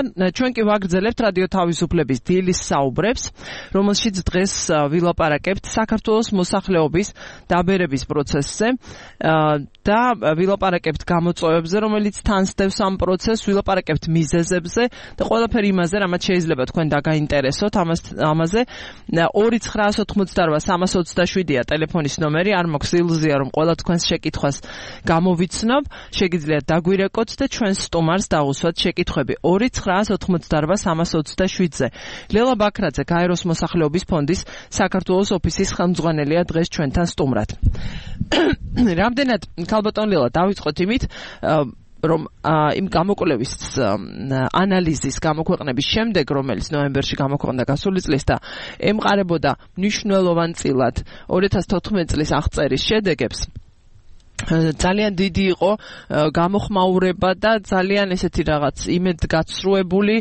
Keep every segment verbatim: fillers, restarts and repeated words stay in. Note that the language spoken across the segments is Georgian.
ჩვენ კი ვაგრძელებთ რადიო თავისუფლების დილის საუბრებს, რომელშიც დღეს ვილაპარაკებთ საქართველოს მოსახლეობის დაბერების პროცესზე და ვილაპარაკებთ გამოწვევებზე, რომელიც თანსდევს ამ პროცესს, ვილაპარაკებთ მიზეზებზე და ყველაფერი იმაზე, რამაც შეიძლება თქვენ დაგაინტერესოთ ამაზე. ორი ცხრაას ოთხმოცდაორვა სამას ოცდაშვიდია ტელეფონის ნომერი, არ მაქვს ილუზია, რომ ყველა თქვენს შეკითხვას გამოვიცნობ, შეგიძლიათ დაგვირეკოთ და ჩვენ სტუმარს დავუსვათ შეკითხვები ორი ცხრაას ოთხმოცდაორვა სამას ოცდაშვიდზე. ლელა ბაქრაძე, გაეროს მოსახლეობის ფონდის საქართველოს ოფისის ხელმძღვანელია დღეს ჩვენთან სტუმრად. რამდენად ქალბატონ ლელა, დავიწყოთ იმით, რომ იმ გამოკვლევის ანალიზის გამოქვეყნების შემდეგ, რომელიც ნოემბერში გამოქვეყნდა გასული წლის და ემყარებოდა მნიშვნელოვანწილად ორი ათას თოთხმეტი წლის აღწერის შედეგებს, ძალიან დიდი იყო გამოხმაურება და ძალიან ესეთი რაღაც იმედგაცრუებული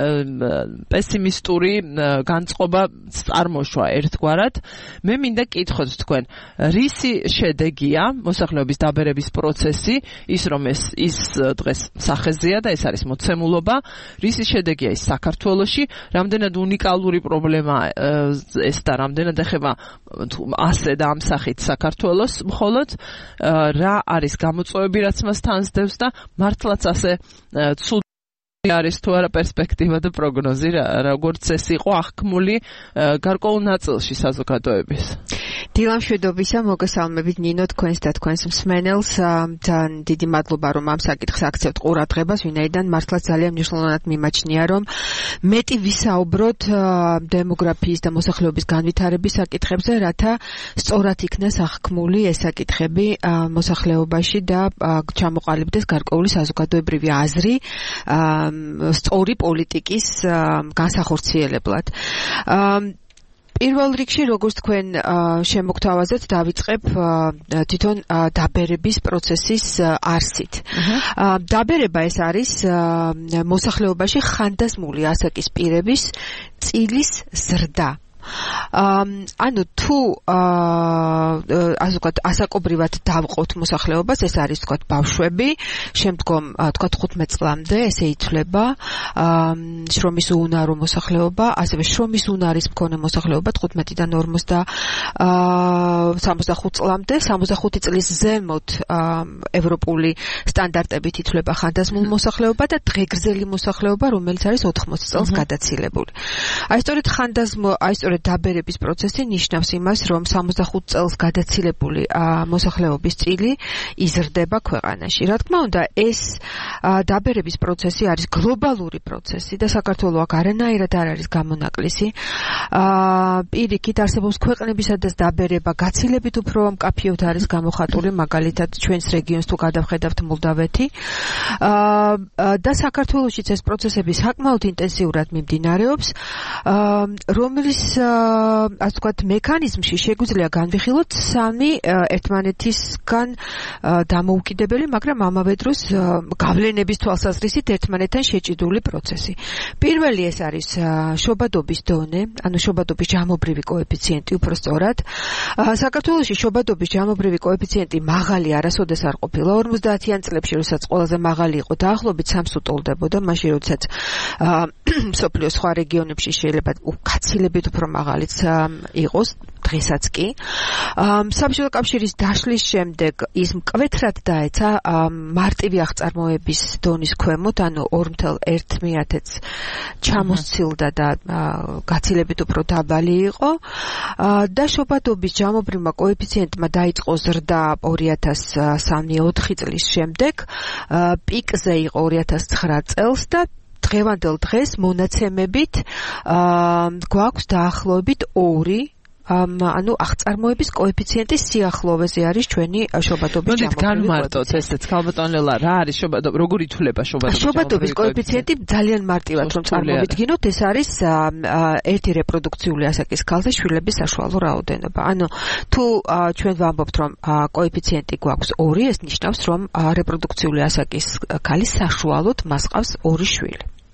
პესიმისტური განწყობა წარმოშვა ერთგვარად. მე მინდა კითხოთ თქვენ, რისი შედეგია მოსახლეობის დაბერების პროცესი, ის რომ ეს ის დღეს სახეზეა და ეს არის მოცემულობა, რისი შედეგია ის საქართველოში, რამდენად უნიკალური პრობლემაა ეს და რამდენად ეხება ასე და ამ სახით საქართველოს მხოლოდ, რა არის გამოწვევები, რაც მას თანსდევს და მართლაც ასე ცუდი არის თუ არა პერსპექტივა და პროგნოზი, როგორც ეს იყო აღქმული გარკვეულ ნაწილში საზოგადოების. დილამშვიდობისა, მოგესალმებით ნინო, თქვენს და თქვენს მსმენელს. ძალიან დიდი მადლობა, რომ ამ საკითხს აქცევთ ყურადღებას, ვინაიდან მართლაც ძალიან მნიშვნელოვნად მიმაჩნია, რომ მეტი ვისაუბროთ დემოგრაფიის და მოსახლეობის განვითარების საკითხებზე, რათა სწორად იქნას აღქმული ეს საკითხები მოსახლეობაში და ჩამოყალიბდეს გარკვეული საზოგადოებრივი აზრი სწორი პოლიტიკის განსახორციელებლად. პირველ რიგში, როგორც თქვენ შემოგთავაზეთ, დავიწყებ თვითონ დაბერების პროცესის არსით. დაბერება ეს არის მოსახლეობაში ხანდაზმული ასაკის პირების წილის ზრდა. ანუ თუ ასე ვთქვათ, ასაკობრივად დავყოთ მოსახლეობას, ეს არის ვთქვათ ბავშვები, შემდგომ ვთქვათ თხუთმეტ წლამდე ესე იცვლება შრომის უუნარო მოსახლეობა, ასევე შრომის უნარის მქონე მოსახლეობა თხუთმეტიდან სამოცდახუთ წლამდე, სამოცდახუთი წლის ზემოთ ევროპული სტანდარტებით იცვლება ხანდაზმულ მოსახლეობა და დღეგრძელი მოსახლეობა, რომელიც არის ოთხმოცი წელს გადაცილებული. აი სწორედ ხანდაზმო, აი სწორედ დაბერების პროცესი ნიშნავს იმას, რომ სამოცდახუთ წელს გადაცილებული მოსახლეობის წილი იზრდება ქვეყანაში. რა თქმა უნდა, ეს დაბერების პროცესი არის გლობალური პროცესი და საქართველოს აქ არანაირად არ არის გამონაკლისი. პირიქით არსებობს ქვეყნები, სადაც დაბერება გაცილებით უფრო მკაფიოდ არის გამოხატული, მაგალითად ჩვენს რეგიონს თუ გადავხედავთ მოლდავეთი. და საქართველოშიც ეს პროცესები საკმაოდ ინტენსიურად მიმდინარეობს, რომელიც ასე ვთქვათ, მექანიზმში შეგვიძლია განვიხილოთ სამი ერთმანეთისგან დამოუკიდებელი, მაგრამ ამავე დროს გავლენების თვალსაზრისით ერთმანეთთან შეჭიდული პროცესი. პირველი ეს არის შობადობის დონე, ანუ შობადობის ჯამობრივი კოეფიციენტი, უფრო სწორად. საქართველოში შობადობის ჯამობრივი კოეფიციენტი მაღალი არასოდეს არ ყოფილა. ორმოცდაათიან წლებში, როდესაც ყველაზე მაღალი იყო, დაახლოებით სამს უტოლდებოდა, მაშინ როდესაც მსოფლიოს სხვა რეგიონებში შეიძლება გაცილებით უფრო მაღალიც იყოს, დღესაც კი. საბჭოთა კავშირის დაშლის შემდეგ ის მკვეთრად დაეცა მარტივი აღწარმოების დონის ქვემოთ, ანუ ორი ათას ერთს ჩამოსცილდა და გაცილებით უფრო დაბალი იყო და შობადობის ჯამობრივმა კოეფიციენტმა დაიწყო ზრდა ორი ათას სამი ოთხი წლის შემდეგ, პიკზე იყო ორი ათას ცხრა წელს და დღევანდელ დღეს მონაცემებით გვაქვს დაახლოებით ორი ანუ აღწარმოების კოეფიციენტის სიახლოვეზე არის ჩვენი შობადობის ჯამობრივი. მოდით განმარტოთ ესეც, ქალბატონ ლელა, რა არის შობადობა, როგორ ითვლება შობადობის შობადობის კოეფიციენტი? ძალიან მარტივად რომ წარმოვიდგინოთ, ეს არის ერთი რეპროდუქციული ასაკის ქალზე შვილების საშუალო რაოდენობა. ანუ თუ ჩვენ ვამბობთ, რომ კოეფიციენტი გვაქვს ორი, ეს ნიშნავს, რომ რეპროდუქციული ასაკის ქალის საშუალოდ მას ყავს ორი შვილი.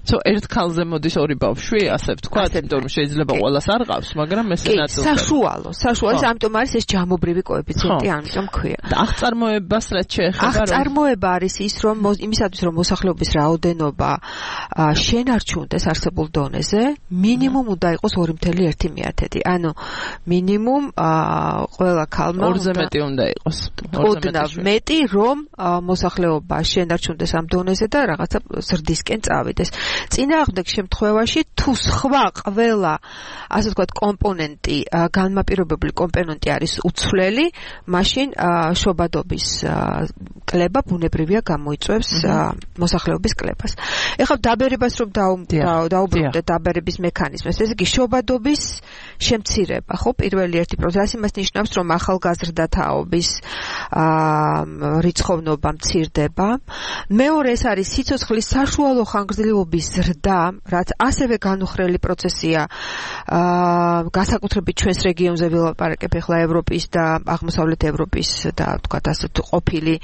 So ერთ ქალზე მოდის ორი ბავშვი, ასე ვთქვათ, იმიტომ რომ შეიძლება ყველას არ ყავს, მაგრამ ეს ნაწილს საშუალო, საშუალო, ამიტომ არის ეს ჯამობრივი კოეფიციენტი, ამიტომ ქვია. და აღწარმოებას რაც შეეხება, რომ აღწარმოება არის ის, რომ იმისათვის რომ მოსახლეობის რაოდენობა შენარჩუნდეს არსებულ დონეზე, მინიმუმ უნდა იყოს ორი ფاصლე ერთი მეათედი. ანუ მინიმუმ ყველა ქალმა ორზე მეტი უნდა იყოს. ოდნავ მეტი, რომ მოსახლეობა შენარჩუნდეს ამ დონეზე და რაღაცა ზრდისკენ წავიდეს. წინააღმდეგ შემთხვევაში თუ სხვა ყველა ასე ვთქვათ კომპონენტი განმაპირობებელი კომპონენტი არის უცვლელი, მაშინ შობადობის კლება ბუნებრივია გამოიწვევს მოსახლეობის კლებას. ეხლა დაბერებას რომ დაუბრუნდეთ დაბერების მექანიზმს, ესე იგი შობადობის შემცირება, ხო, პირველი ერთი პროცესი მას ნიშნავს, რომ ახალგაზრდა თაობის რიცხოვნობა მცირდება. მეორე ეს არის სიცოცხლის საშუალო ხანგრძლივობის ზრდა, რაც ასევე განუხრელი პროცესია განსაკუთრებით ჩვენს რეგიონზე ვილაპარაკებ ახლა ევროპის და აღმოსავლეთ ევროპის და ვთქვათ ასე ყოფილი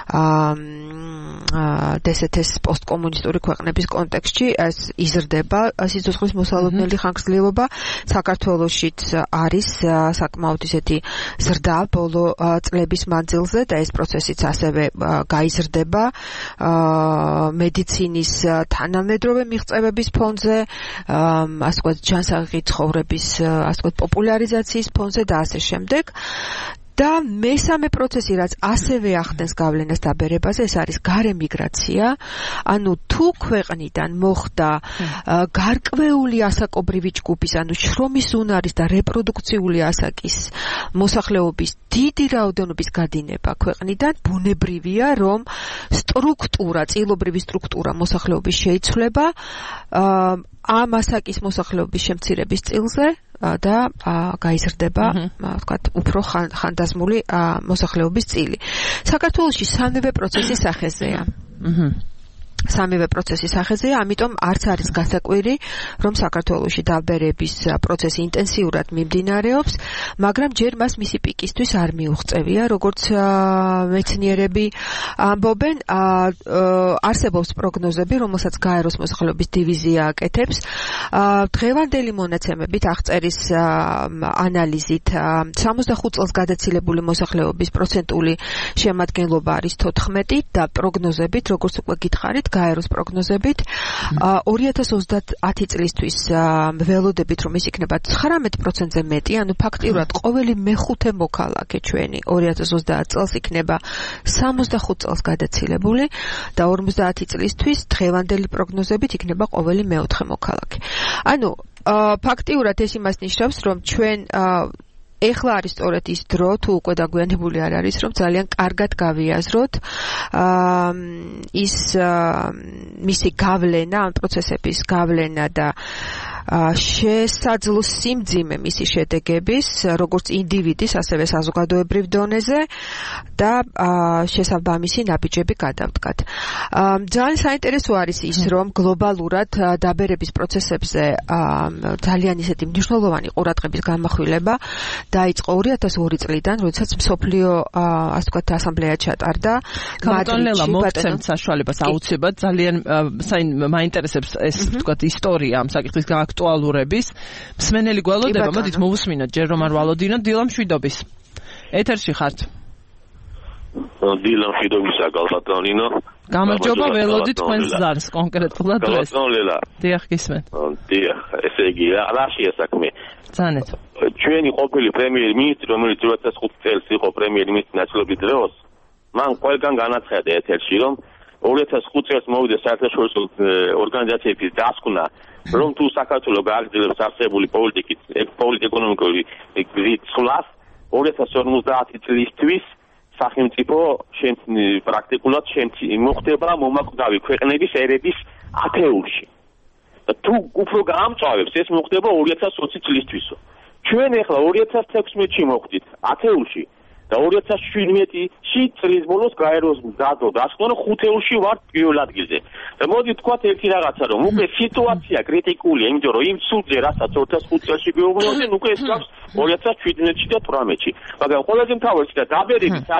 დსთ-ის პოსტკომუნისტური ქვეყნების კონტექსტში ეს იზრდება სიცოცხლის მოსალოდნელი ხანგრძლივობა. საქართველოშიც არის საკმაოდ ისეთი ზრდა ბოლო წლების მანძილზე და ეს პროცესიც ასევე გაიზრდება მედიცინის თანამედროვე მიღწევების ფონზე, ასე ვთქვათ ჯანსაღი ცხოვრების ასე ვთქვათ პოპულარიზაციის ფონზე და ასე შემდეგ. და მესამე პროცესი, რაც ასევე ახდენს გავლენას დაბერებაზე, ეს არის გარე მიგრაცია. ანუ თუ ქვეყნიდან მოხდა გარკვეული ასაკობრივი ჯგუფის, ანუ შრომის უნარის და რეპროდუქციული ასაკის მოსახლეობის დიდი რაოდენობის გადინება ქვეყნიდან, ბუნებრივია, რომ სტრუქტურა, წილობრივი სტრუქტურა მოსახლეობის შეიცვლება ამ ასაკის მოსახლეობის შემცირების წილზე და გაიზრდება, ვთქვათ, უფრო ხანდაზმული მოსახლეობის წილი. საქართველოში სამივე პროცესი სახეზეა. სამივე პროცესი სახეზეა, ამიტომ არც არის გასაკვირი, რომ საქართველოში დაბერების პროცესი ინტენსიურად მიმდინარეობს, მაგრამ ჯერ მას მისი პიკისთვის არ მიუღწევია, როგორც მეცნიერები ამბობენ, არსებობს პროგნოზები, რომელსაც გაეროს მოსახლეობის დივიზია აკეთებს. დღევანდელი მონაცემებით აღწერის ანალიზით სამოცდახუთ წელს გადაცილებული მოსახლეობის პროცენტული შემადგენლობა არის თოთხმეტი და პროგნოზებით, როგორც უკვე გითხარით, გაეროს პროგნოზებით ორი ათას ოცდაათი წლისთვის ველოდებით რომ ის იქნება ცხრამეტ პროცენტზე მეტი, ანუ ფაქტიურად ყოველი მეხუთე მოქალაქე ჩვენი ორი ათას ოცდაათ წელს იქნება სამოცდახუთ წელს გადაცილებული და ორმოცდაათი წლისთვის დღევანდელი პროგნოზებით იქნება ყოველი მეოთხე მოქალაქე. ანუ ფაქტიურად ეს იმას ნიშნავს, რომ ჩვენ ეხლა არის სწორედ ის დრო, თუ უკვე დაგვიანებული არ არის, რომ ძალიან კარგად გავიაზროთ ის მისი გავლენა, ამ პროცესების გავლენა და შესაძლო სიმძიმე მისი შედეგების, როგორც ინდივიდის, ასევე საზოგადოებრივ დონეზე და შესაბამისი ნაბიჯები გადავდგათ. ძალიან საინტერესო არის ის, რომ გლობალურად დაბერების პროცესებზე ძალიან ისეთი მნიშვნელოვანი ყურადღების გამახვილება დაიწყო ორი ათას ორი წლიდან, როდესაც მსოფლიო ასე ვთქვათ ასამბლეა ჩატარდა მადრიდში. მოგცემთ საშუალებას აუცილებლად ძალიან მაინტერესებს ეს ვთქვათ ისტორია ამ საკითხის გააქტუალურების. მსმენელი გველოდება, მოდით მოვუსმინოთ ჯერ რომ არ ვალოდინოთ დილა მშვიდობის. ეთერში ხართ. დილა მშვიდობისა გალბატონინო. გამარჯობა, ველოდით თქვენს ზარს კონკრეტულად დღეს. დიახ, გისმენთ. დიახ, ესე იგი, რა შეასაქმე? ძანეთ. ჩვენი ყოფილი პრემიერ-მინისტრი, რომელიც ორი ათას ხუთი წელს იყო პრემიერ-მინისტრის ნაწილობის დროს, მან ყველგან განაცხადა ეთერში, რომ ორი ათას ხუთი წელს მოვიდა საერთაშორისო ორგანიზაციების დასკვნა, რომ თუ საქართველო გააგრძელებს არსებული პოლიტიკის, პოლიტიკურ-ეკონომიკური გზით ცვლას, ორი ათას ორმოცდაათი წლისთვის სახელმწიფო პრაქტიკულად მოხდება მომაკვდავი ქვეყნების ერების ათეულში. თუ უფრო გაამწვავებს, ეს მოხდება ორი ათას ოცი წლისთვისო. ჩვენ ახლა ორი ათას თექვსმეტში მოხვდით ათეულში და ორი ათას შვიდმეტში წლის ბოლოს გაეროს დადო დასკვნა, რომ ხუთეულში ვართ პირველ ადგილზე. და მოდი ვთქვათ ერთი რაღაცა, რომ უკვე სიტუაცია კრიტიკულია, იმიტომ რომ იმ ცუდზე, რასაც ორი ათას ხუთი წელს გვეუბნებოდნენ, უკვე ეს გავს ორი ათას შვიდმეტში და თვრამეტში. მაგრამ ყველაზე მთავარია და დაბერების არის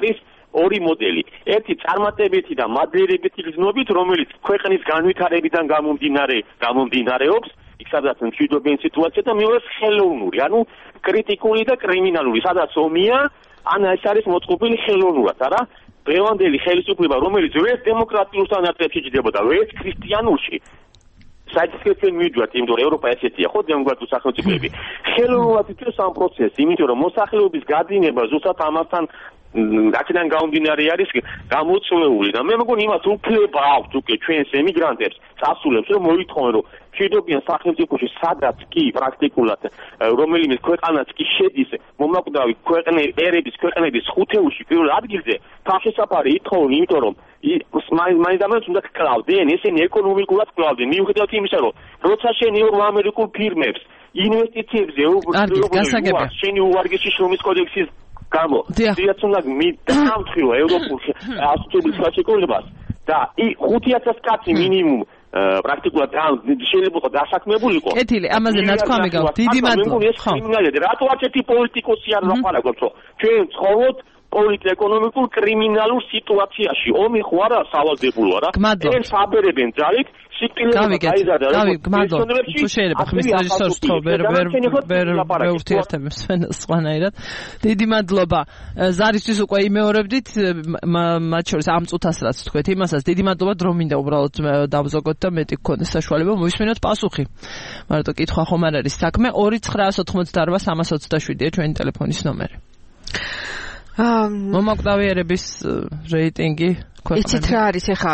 ორი მოდელი. ერთი წარმატებითი და მადლიერებითი გზნობით, რომელიც ქვეყნის განვითარებიდან გამომდინარე გამომდინარეობს, იქ სადაც მშვიდობიანი სიტუაცია და მეორე ხელოვნური, ანუ კრიტიკული და კრიმინალური, სადაც ომია, ან ეს არის მოწყობილი ხელოვნურად, არა? დღევანდელი ხელისუფლება, რომელიც ვერც დემოკრატიულ სტანდარტებში ჯდებოდა, ვერც ქრისტიანულში, საერთოდ მივიდვართ, იმიტომ რომ ევროპა ესეთია, ხო, დემოკრატიული სახელმწიფოები. ხელოვნურად იწევს ამ პროცესს, იმიტომ რომ მოსახლეობის გადინება ზუსტად ამასთან აქედან გამომდინარე არის გამოწვეული და მე მგონი იმას უფლება აქვს უკვე ჩვენს ემიგრანტებს, წასულებს, რომ მოითხოვენ, რომ მშვიდობიან სახელმწიფოში, სადაც კი პრაქტიკულად რომელიმე ქვეყანაც კი შედის მომაკვდავი ქვეყნების ერების ქვეყნების ხუთეულში პირველ ადგილზე, თავშესაფარი ითხოვენ, იმიტომ რომ მაინც ამას უნდა კლავდნენ, ესენი ეკონომიკურად კლავდნენ, მიუხედავად იმისა, რომ როცა შენ ევროამერიკულ ფირმებს ინვესტიციებზე უბრალოდ შენი უვარგისი შრომის კოდექსის გამო დიახ უნდა მიდამთხილო ევროპულ ასოციაციების ხელშეკრულებას და ხუთი ათას კაცი მინიმუმ პრაქტიკულად შეიძლება დასაქმებულიყო. კეთილი, ამაზე ნათქვამი გაქვს. დიდი მადლობა. ხო. რატო არცერთი პოლიტიკოსი არ ლაპარაკობს, რომ ჩვენ ცხოვრობთ პოლიტ-ეკონომიკურ კრიმინალურ სიტუაციაში. ომი ხო არა სავალდებულო რა. ეს აბერებენ ძალით სიკილება გაიზარდა. გავი, გმადლობ. თუ შეიძლება ხმის რეჟისორს თქო ვერ ვერ ვერ ვეურთიერთებს სხვანაირად. დიდი მადლობა. ზარისთვის უკვე იმეორებდით მათ შორის ამ წუთას რაც თქვეთ იმასაც დიდი მადლობა რომ მინდა უბრალოდ დავზოგოთ და მეტი გქონდეს საშუალება მოვისმინოთ პასუხი. მარტო კითხვა ხომ არ არის საქმე. ორი ცხრა ოცდაოთხმოცდაარბა სამას ოცდაშვიდია ჩვენი ტელეფონის ნომერი. მომაკვდავიერების რეიტინგი იცით რა არის ეხა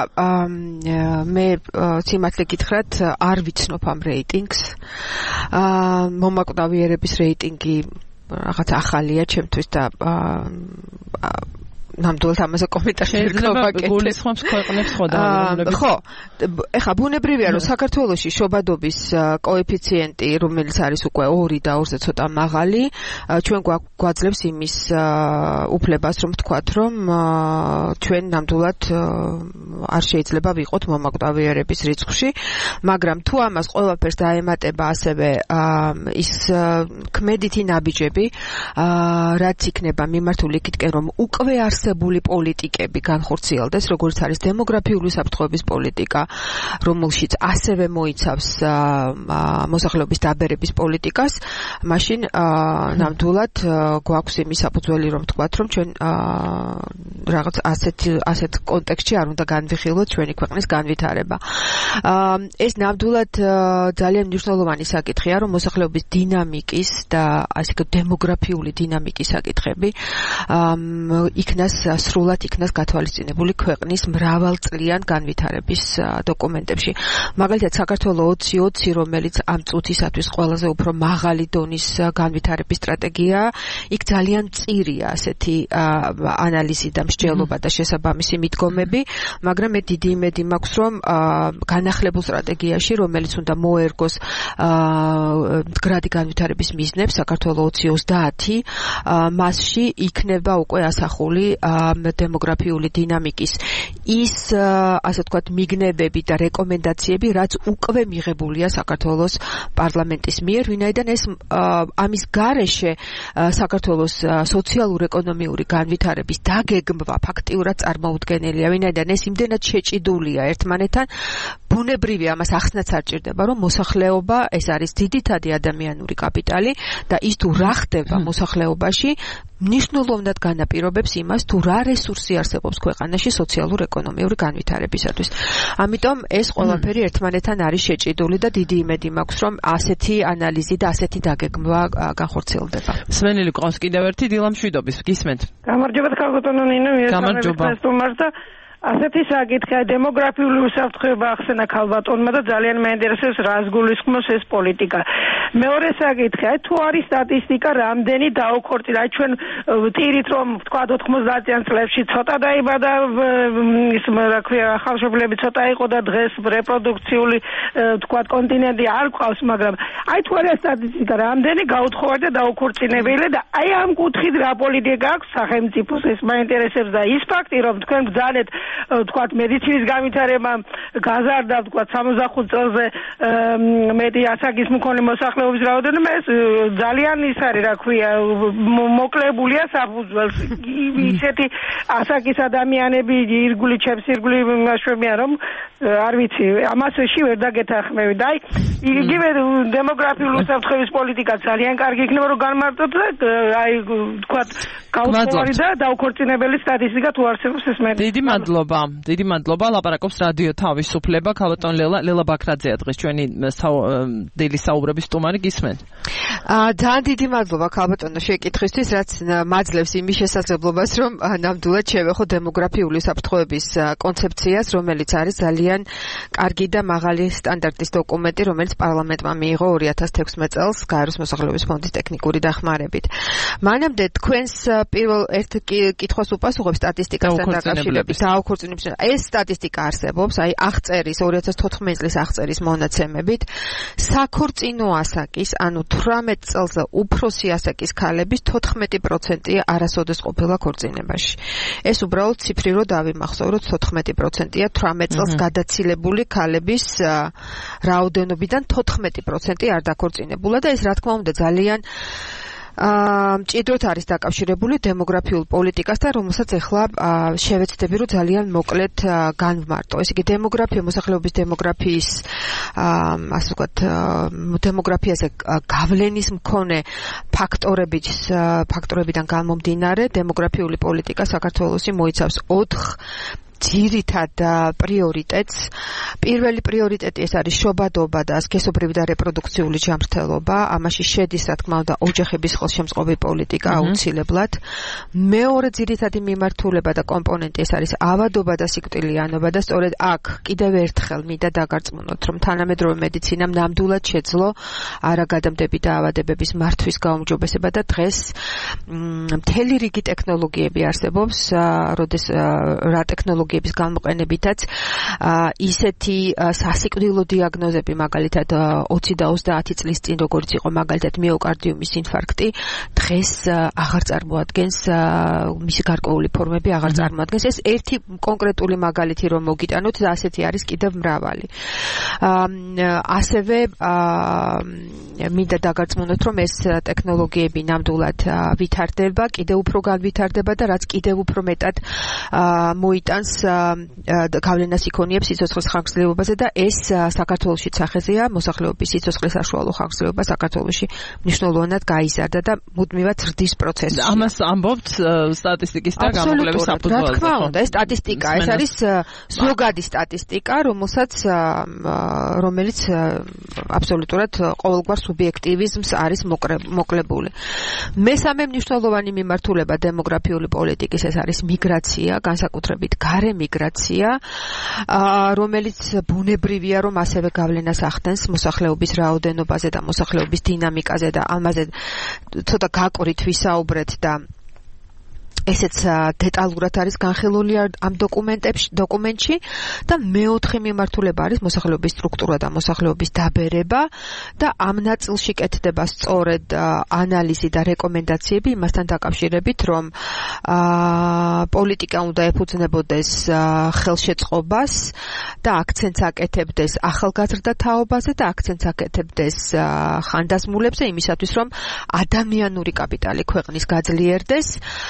მე სიმართლე გითხრათ არ ვიცნობ ამ რეიტინგს მომაკვდავიერების რეიტინგი რაღაც ახალია ჩემთვის და ნამდვილად ამაზე კომენტარი გაკეთე. გულისხმობს ქვეყნებს ხო დაავადებულები. ხო, ეხა ბუნებრივია რომ საქართველოში შობადობის კოეფიციენტი, რომელიც არის უკვე ორი და ორზე ცოტა მაღალი, ჩვენ გვაძლევს იმის უფლებას, რომ ვთქვათ, რომ ჩვენ ნამდვილად არ შეიძლება ვიყოთ მომაკვდავიერების რიცხვში, მაგრამ თუ ამას ყველაფერს დაემატება ასევე ის ქმედითი ნაბიჯები, რაც იქნება მიმართული იქითკენ, რომ უკვე არ არსებული პოლიტიკები განხორციელდეს, როგორც არის დემოგრაფიული საფრთხეების პოლიტიკა, რომელშიც ასევე მოიცავს მოსახლეობის დაბერების პოლიტიკას, მაშინ ნამდვილად გვაქვს იმის საფუძველი, რომ ვთქვათ, რომ ჩვენ რაღაც ასეთ ასეთ კონტექსტში არ უნდა განვიხილოთ ჩვენი ქვეყნის განვითარება. ეს ნამდვილად ძალიან მნიშვნელოვანი საკითხია, რომ მოსახლეობის დინამიკის და ასე ვთქვათ დემოგრაფიული დინამიკის საკითხები იქნას სრულად იქნას გათვალისწინებული ქვეყნის მრავალწლიან განვითარების დოკუმენტებში. მაგალითად, საქართველოს ოცი ოცი, რომელიც ამ წუთისათვის ყველაზე უფრო მაღალი დონის განვითარების სტრატეგიაა, იქ ძალიან მწირია ასეთი ანალიზი და მსჯელობა და შესაბამისი მიდგომები, მაგრამ მე დიდი იმედი მაქვს, რომ განახლებულ სტრატეგიაში, რომელიც უნდა მოერგოს მდგრადი განვითარების მიზნებს, საქართველოს ოცი ოცდაათი, მასში იქნება უკვე ასახული დემოგრაფიული დინამიკის ის ასე ვთქვათ მიგნებები და რეკომენდაციები, რაც უკვე მიღებულია საქართველოს პარლამენტის მიერ, ვინაიდან ეს ამის გარეშე საქართველოს სოციალურ-ეკონომიური განვითარების დაგეგმვა ფაქტიურად წარმოუდგენელია, ვინაიდან ეს იმდენად შეჭიდულია ერთმანეთთან, ბუნებრივია ამას ახსნაც არ ჭირდება, რომ მოსახლეობა ეს არის ძირითადი ადამიანური კაპიტალი და ის თუ რა ხდება მოსახლეობაში მნიშვნელოვნად განაპირობებს იმას, თუ რა რესურსი არსებობს ქვეყანაში სოციალურ-ეკონომიური განვითარებისათვის. ამიტომ ეს ყველაფერი ერთმანეთთან არის შეჭიდული და დიდი იმედი მაქვს, რომ ასეთი ანალიზი და ასეთი დაგეგმვა განხორციელდება. სვენილი ყავს კიდევ ერთი დილა მშვიდობის. გისმენთ. გამარჯობა ქალბატონო ნინო, მიესალმებით სტუმარს და ასეთი საკითხია დემოგრაფიული უსაფრთხოება ახსენა ქალბატონმა და ძალიან მეინტერესებს რას გულისხმობს ეს პოლიტიკა. მეორე საკითხია, თუ არის სტატისტიკა რამდენი დაუქორწინა, ჩვენ ვტირით რომ თქვა ოთხმოცდაათიან წლებში ცოტა დაიბადა ის რა ქვია ახალშობილები ცოტა იყო და დღეს რეპროდუქციული თქვა კონტინენტი არ ყავს, მაგრამ აი თუ არის სტატისტიკა რამდენი გაუთხოვარ და დაუქორწინებელი და აი ამ კუთხით რა პოლიტიკა აქვს სახელმწიფოს, ეს მეინტერესებს და ის ფაქტი რომ თქვენ ბძანეთ თქვათ მედიცინის განვითარება გაზარდა თქვათ სამოცდახუთ წელზე მეტი ასაკის მქონე მოსახლეობის რაოდენობა ეს ძალიან ის არის რა ქვია მოკლებულია საფუძველს ისეთი ასაკის ადამიანები ირგვლივ ჩემს ირგვლივ მაშვებიან რომ არ ვიცი ამასში ვერ დაგეთანხმები და აი იგივე დემოგრაფიული უსაფრთხოების პოლიტიკა ძალიან კარგი იქნება რომ განმარტოთ და აი თქვათ გაუწყობარი და დაუქორწინებელი სტატისტიკა თუ არსებობს ეს მე დიდი მადლობა დიდი მადლობა ლაპარაკობს რადიო თავისუფლება ქალბატონ ლელა ლელა ბაქრაძეა დღეს ჩვენი დელი საუბრების სტუმარი გისმენთ აა ძალიან დიდი მადლობა ქალბატონო შეკითხვისთვის რაც მაძლევს იმის შესაძლებლობას რომ ნამდვილად შევეხო დემოგრაფიული უსაფრთხოების კონცეფციას რომელიც არის ძალიან კარგი და მაღალი სტანდარტის დოკუმენტი რომელიც პარლამენტმა მიიღო ორი ათას თექვსმეტ წელს გაეროს მოსახლეობის ფონდის ტექნიკური დახმარებით მანამდე თქვენს პირველ ერთ კითხვას უპასუხებ სტატისტიკასთან დაკავშირებით დაუქორწინებისა ეს სტატისტიკა არსებობს აი აღწერის ორი ათას თოთხმეტ წლის აღწერის მონაცემებით საქორწინო ასაკის ანუ თვრამეტ წელზე უფროსი ასაკის ქალების თოთხმეტი პროცენტია არასოდეს ყოფილა ქორწინებაში ეს უბრალოდ ციფრი რო დავიმახსოვროთ თოთხმეტი პროცენტია თვრამეტ წელს გადაცილებული ქალების რაოდენობიდან თოთხმეტი პროცენტი არ დაქორწინებულა და ეს რა თქმა უნდა ძალიან აა მჭიდროდ არის დაკავშირებული დემოგრაფიულ პოლიტიკასთან, რომელსაც ახლა შევეცდები რომ ძალიან მოკლედ განვმარტო. ესე იგი დემოგრაფია, მოსახლეობის დემოგრაფიის აა ასე ვთქვათ, დემოგრაფიაზე გავლენის მქონე ფაქტორებით ფაქტორებიდან გამომდინარე, დემოგრაფიული პოლიტიკა საქართველოში მოიცავს ოთხ ძირითად პრიორიტეტს. პირველი პრიორიტეტი ეს არის შობადობა და სქესობრივი და რეპროდუქციული ჯანმრთელობა. ამაში შედის, რა თქმა უნდა, ოჯახების ხელშემწყობი პოლიტიკა აუცილებლად. მეორე ძირითადი მიმართულება და კომპონენტი ეს არის ავადობა და სიკვდილიანობა და სწორედ აქ კიდევ ერთხელ მინდა დაგარწმუნოთ, რომ თანამედროვე მედიცინამ ნამდვილად შეძლო არაგადამტები და ავადებების მართვის გაუმჯობესება და დღეს მთელი რიგი ტექნოლოგიები არსებობს, როდეს რა ტექნოლოგია ტექნოლოგიების გამოყენებითაც ისეთი სასიკვდილო დიაგნოზები მაგალითად ოცი და ოცდაათი წლის წინ როგორც იყო მაგალითად მიოკარდიუმის ინფარქტი დღეს აღარ წარმოადგენს მისი გარკვეული ფორმები აღარ წარმოადგენს ეს ერთი კონკრეტული მაგალითი რომ მოგიტანოთ და ასეთი არის კიდევ მრავალი ასევე მინდა დაგარწმუნოთ რომ ეს ტექნოლოგიები ნამდვილად ვითარდება კიდევ უფრო განვითარდება და რაც კიდევ უფრო მეტად მოიტანს გავლენას იქონიებს სიცოცხლის ხანგრძლივობაზე და ეს საქართველოშიც სახეზეა მოსახლეობის სიცოცხლის საშუალო ხანგრძლივობა საქართველოში მნიშვნელოვნად გაიზარდა და მუდმივად ზრდის პროცესი. ამას ამბობთ სტატისტიკის და გამოკვლევის საფუძველზე. რა თქმა უნდა, ეს სტატისტიკა, ეს არის ზოგადი სტატისტიკა, რომელსაც რომელიც აბსოლუტურად ყოველგვარ სუბიექტივიზმს არის მოკლებული. მესამე მნიშვნელოვანი მიმართულება დემოგრაფიული პოლიტიკის ეს არის მიგრაცია, განსაკუთრებით გარე მიგრაცია, რომელიც ბუნებრივია, რომ ასევე გავლენას ახდენს მოსახლეობის რაოდენობაზე და მოსახლეობის დინამიკაზე და ამაზე ცოტა გაკვირით ვისაუბრეთ და ესეც დეტალურად არის განხილული ამ დოკუმენტებში, დოკუმენტში და მეოთხე მიმართულება არის მოსახლეობის სტრუქტურა და მოსახლეობის დაბერება და ამ ნაწილში კეთდება სწორედ ანალიზი და რეკომენდაციები იმასთან დაკავშირებით, რომ პოლიტიკა უნდა ეფუძნებოდეს ხელშეწყობას და აქცენტს აკეთებდეს ახალგაზრდა თაობაზე და აქცენტს აკეთებდეს ხანდაზმულებზე იმისათვის, რომ ადამიანური კაპიტალი ქვეყნის გაძლიერდეს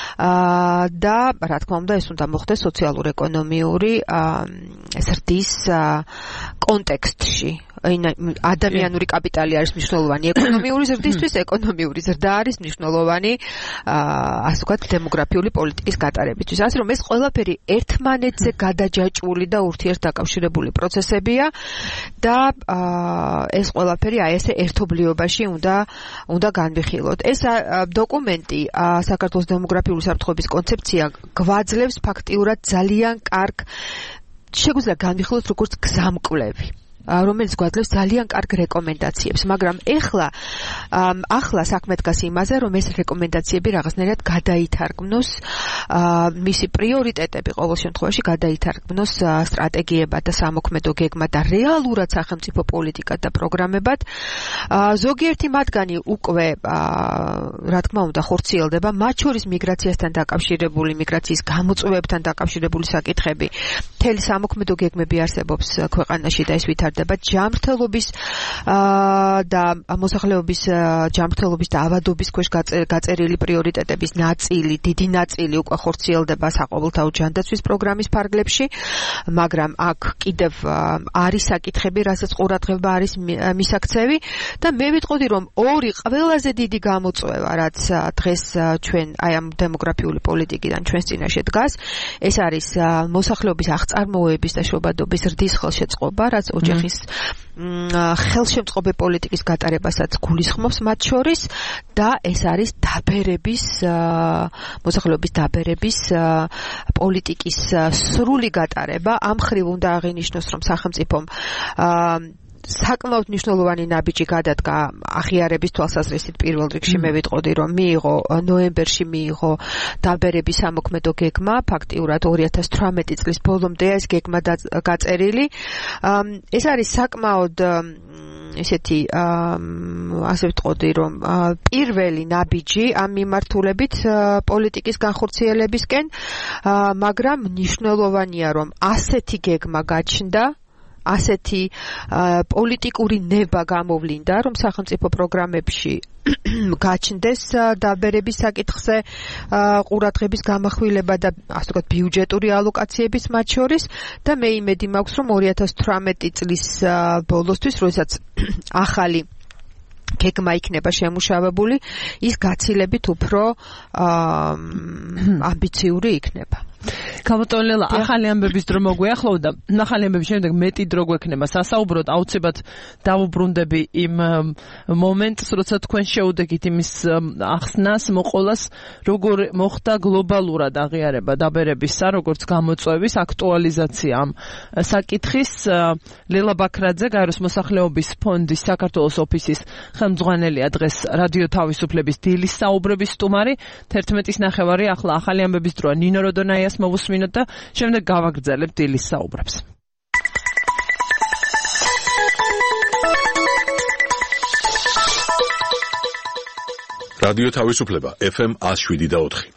და რა თქმა უნდა ეს უნდა მოხდეს სოციალურ-ეკონომიური ზრდის კონტექსტში. ადამიანური კაპიტალი არის მნიშვნელოვანი ეკონომიური ზრდისთვის, ეკონომიური ზრდა არის მნიშვნელოვანი ასე ვთქვათ დემოგრაფიული პოლიტიკის გატარებისთვის. ასე რომ ეს ყველაფერი ერთმანეთზე გადაჯაჭვული და ურთიერთდაკავშირებული პროცესებია და ეს ყველაფერი აი ესე ერთობლიობაში უნდა უნდა განვიხილოთ. ეს დოკუმენტი საქართველოს დემოგრაფიული უსაფრთხოების კონცეფცია გვაძლევს ფაქტიურად ძალიან კარგ შეგვიძლია განვიხილოთ როგორც გზამკვლევი. რომელიც გვაძლევს ძალიან კარგ რეკომენდაციებს, მაგრამ ეხლა ახლა საქმე დგას იმაზე, რომ ეს რეკომენდაციები რაღაცნაირად გადაითარგმნოს, მისი პრიორიტეტები ყოველ შემთხვევაში გადაითარგმნოს სტრატეგიებად და სამოქმედო გეგმად და რეალურად სახელმწიფო პოლიტიკად და პროგრამებად. ზოგიერთი მათგანი უკვე რა თქმა უნდა ხორციელდება, მათ შორის მიგრაციასთან დაკავშირებული, მიგრაციის გამოწვევებთან დაკავშირებული საკითხები, მთელი სამოქმედო გეგმები არსებობს ქვეყანაში და ეს ვითარდება ჯანმრთელობის და მოსახლეობის ჯანმრთელობის და ავადობის ქვეშ გაწერილი პრიორიტეტების ნაწილი, დიდი ნაწილი უკვე ხორციელდება საყოველთაო ჯანდაცვის პროგრამის ფარგლებში, მაგრამ აქ კიდევ არის საკითხები, რასაც ყურადღება არის მისაქცევი და მე ვიტყოდი, რომ ორი ყველაზე დიდი გამოწვევა, რაც დღეს ჩვენ აი ამ დემოგრაფიული პოლიტიკიდან ჩვენს წინაშე დგას, ეს არის მოსახლეობის აღწარმოების და შრობადობის ზრდის ხელშეწყობა, რაც ოჯახის ხელშემწყობი პოლიტიკის გატარებასაც გულისხმობს მათ შორის და ეს არის დაბერების მოსახლეობის დაბერების პოლიტიკის სრული გატარება. ამ ხრივ უნდა აღინიშნოს, რომ სახელმწიფომ საკმაოდ მნიშვნელოვანი ნაბიჯი გადადგა აღიარების თვალსაზრისით. პირველ რიგში მე ვიტყოდი, რომ მიიღო ნოემბერში მიიღო დაბერების სამოქმედო გეგმა, ფაქტიურად ორი ათას თვრამეტი წლის ბოლომდე ეს გეგმა გაწერილი. ეს არის საკმაოდ ესეთი ასე ვიტყოდი, რომ პირველი ნაბიჯი ამ მიმართულებით პოლიტიკის განხორციელებისკენ, მაგრამ მნიშვნელოვანია, რომ ასეთი გეგმა გაჩნდა, ასეთი პოლიტიკური ნება გამოვლინდა, რომ სახელმწიფო პროგრამებში გაჩნდეს დაბერების საკითხზე ყურადღების გამახვილება და ასე ვთქვათ ბიუჯეტური ალოკაციების მათ შორის და მე იმედი მაქვს, რომ ორი ათას თვრამეტი წლის ბოლოსთვის, როდესაც ახალი გეგმა იქნება შემუშავებული, ის გაცილებით უფრო ამბიციური იქნება. გამოტოლელა ახალი ამბების დრო მოგვიახლოვდა. ახალი ამბების შემდეგ მეტი დრო გვექნება სასაუბროდ, აუცილებლად დავუბრუნდები იმ მომენტს, როცა თქვენ შეუდეგით იმის ახსნას, მოყოლას, როგორ მოხდა გლობალურად აღიარება დაბერებისა, როგორც გამოწვევის აქტუალიზაცია ამ საკითხის. ლელა ბაქრაძე, გაეროს მოსახლეობის ფონდის საქართველოს ოფისის ხელმძღვანელია, დღეს რადიო თავისუფლების დილის საუბრების სტუმარი. თერთმეტის ნახევარი ახლა ახალი ამბების დროა. ნინო როდონაიას მოვუსმინოთ და შემდეგ გავაგრძელებთ დილის საუბრებს. რადიო თავისუფლება ეფ ემ εκατო შვიდი და ოთხი.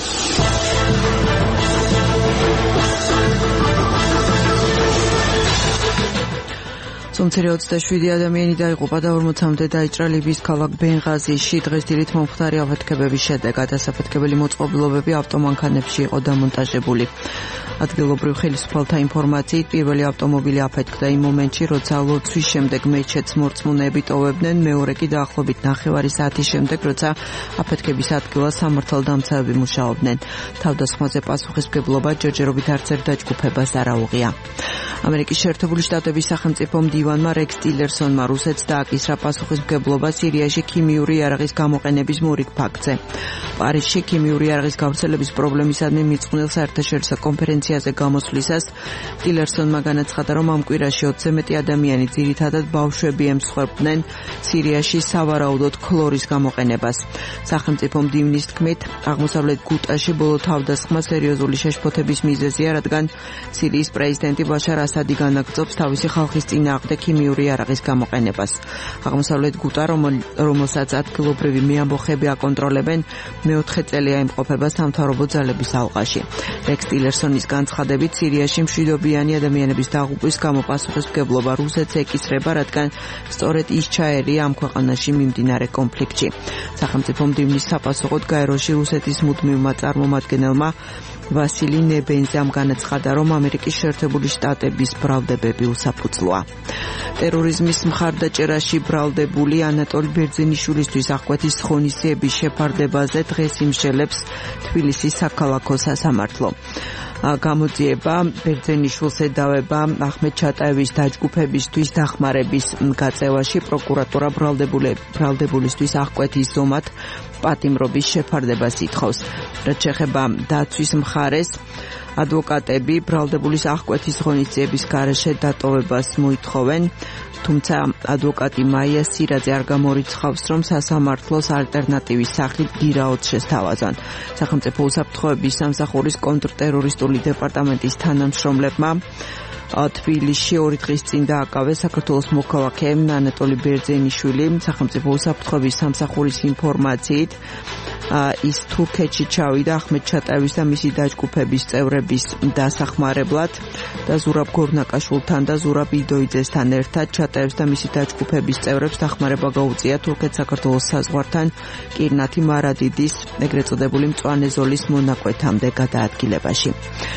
სომცერი ოცდაშვიდი ადამიანი დაიღუპა და ორმოცამდე დაიჭრა ლიბიის ქალაქ ბენღაზიში. დღეს დილით მომხდარი აფეთქებების შედეგად ასაფეთქებელი მოწყობილობები ავტომანქანებში იყო დამონტაჟებული. ადგილობრივ ხელისუფალთა ინფორმაციით პირველი ავტომობილი აფეთქდა იმ მომენტში, როცა ლოცვის შემდეგ მეჩეთს მორწმუნეები ტოვებდნენ, მეორე კი დაახლოებით ნახევარი საათის შემდეგ, როცა აფეთქების ადგილას სამართალდამცავები მუშაობდნენ. თავდასხმაზე პასუხისმგებლობა ჯერჯერობით არც ერთ დაჯგუფებას არ აუღია. ამერიკის შეერთებული შტატების სახელმწიფო მდივანმა რექს ტილერსონმა რუსეთს დააკისრა პასუხისმგებლობა სირიაში ქიმიური იარაღის გამოყენების მორიგ ფაქტზე. პარიზში ქიმიური იარაღის გავრცელების პრობლემისადმი მიწყვნილ საერთაშორისო კონფერენციაზე გამოსვლისას ტილერსონმა განაცხადა, რომ ამ კვირაში ოცზე მეტი ადამიანი, ძირითადად ბავშვები, ემსხვერპლდნენ სირიაში სავარაუდოდ ქლორის გამოყენებას. სახელმწიფო მდივნის თქმით, აღმოსავლეთ გუტაში ბოლო თავდასხმა სერიოზული შეშფოთების მიზეზია, რადგან სირიის პრეზიდენტი ბაშარ ასადი განაგრძობს თავისი ხალხის წინააღმდეგ ქიმიური იარაღის გამოყენებას. აღმოსავლეთ გუტა, რომელსაც ადგილობრივი მეამბოხები აკონტროლებენ, მეოთხე წელია იმყოფება სამთავრობო ძალების ალყაში. რექს ტილერსონის განცხადებით, სირიაში მშვიდობიანი ადამიანების დაღუპვის გამო პასუხისმგებლობა რუსეთს ეკისრება, რადგან სწორედ ის ჩაერია ამ ქვეყანაში მიმდინარე კონფლიქტში. სახელმწიფო მდივნის საპასუხოდ გაეროში რუსეთის მუდმივმა წარმომადგენელმა ვასილი ნებენზამ განაცხადა, რომ ამერიკის შეერთებული შტატების ბრალდებები უსაფუძვლოა. ტერორიზმის მხარდაჭერაში ბრალდებული ანატოლი ბერძენიშვილისთვის აღკვეთის ღონისძიების შეფარდებაზე დღეს იმსჯელებს თბილისის საქალაქო სასამართლო. გამოძიება ბერძენიშვილს ედავება ახმედ ჩატაევის დაჯგუფებისთვის დახმარების გაწევაში. პროკურატურა ბრალდებულისთვის აღკვეთის ზომად პატიმრობის შეფარდებას ითხოვს. რაც შეეხება დაცვის მხარეს, ადვოკატები ბრალდებულის აღკვეთის ღონისძიების გარეშე დატოვებას მოითხოვენ, თუმცა ადვოკატი მაია სირაძე არ გამორიცხავს, რომ სასამართლოს ალტერნატივის სახით გირაოდს შესთავაზონ. სახელმწიფო უსაფრთხოების სამსახურის კონტრტერორისტული დეპარტამენტის თანამშრომლებმა თბილისში ორი დღის წინ დააკავეს საქართველოს მოქალაქე ანატოლი ბერძენიშვილი. სახელმწიფო უსაფრთხოების სამსახურის ინფორმაციით ის თურქეთში ჩავიდა ახმედ ჩატაევის და მისი დაჯგუფების წევრების დასახმარებლად და ზურაბ გორნაკაშვილთან და ზურაბ იდოიძესთან ერთად ჩატაევის და მისი დაჯგუფების წევრებს დახმარება გაუწია თურქეთ-საქართველოს საზღვართან კირნათი მარადიდის ეგრეთ წოდებული მწვანე ზოლის მონაკვეთამდე გადაადგილებაში.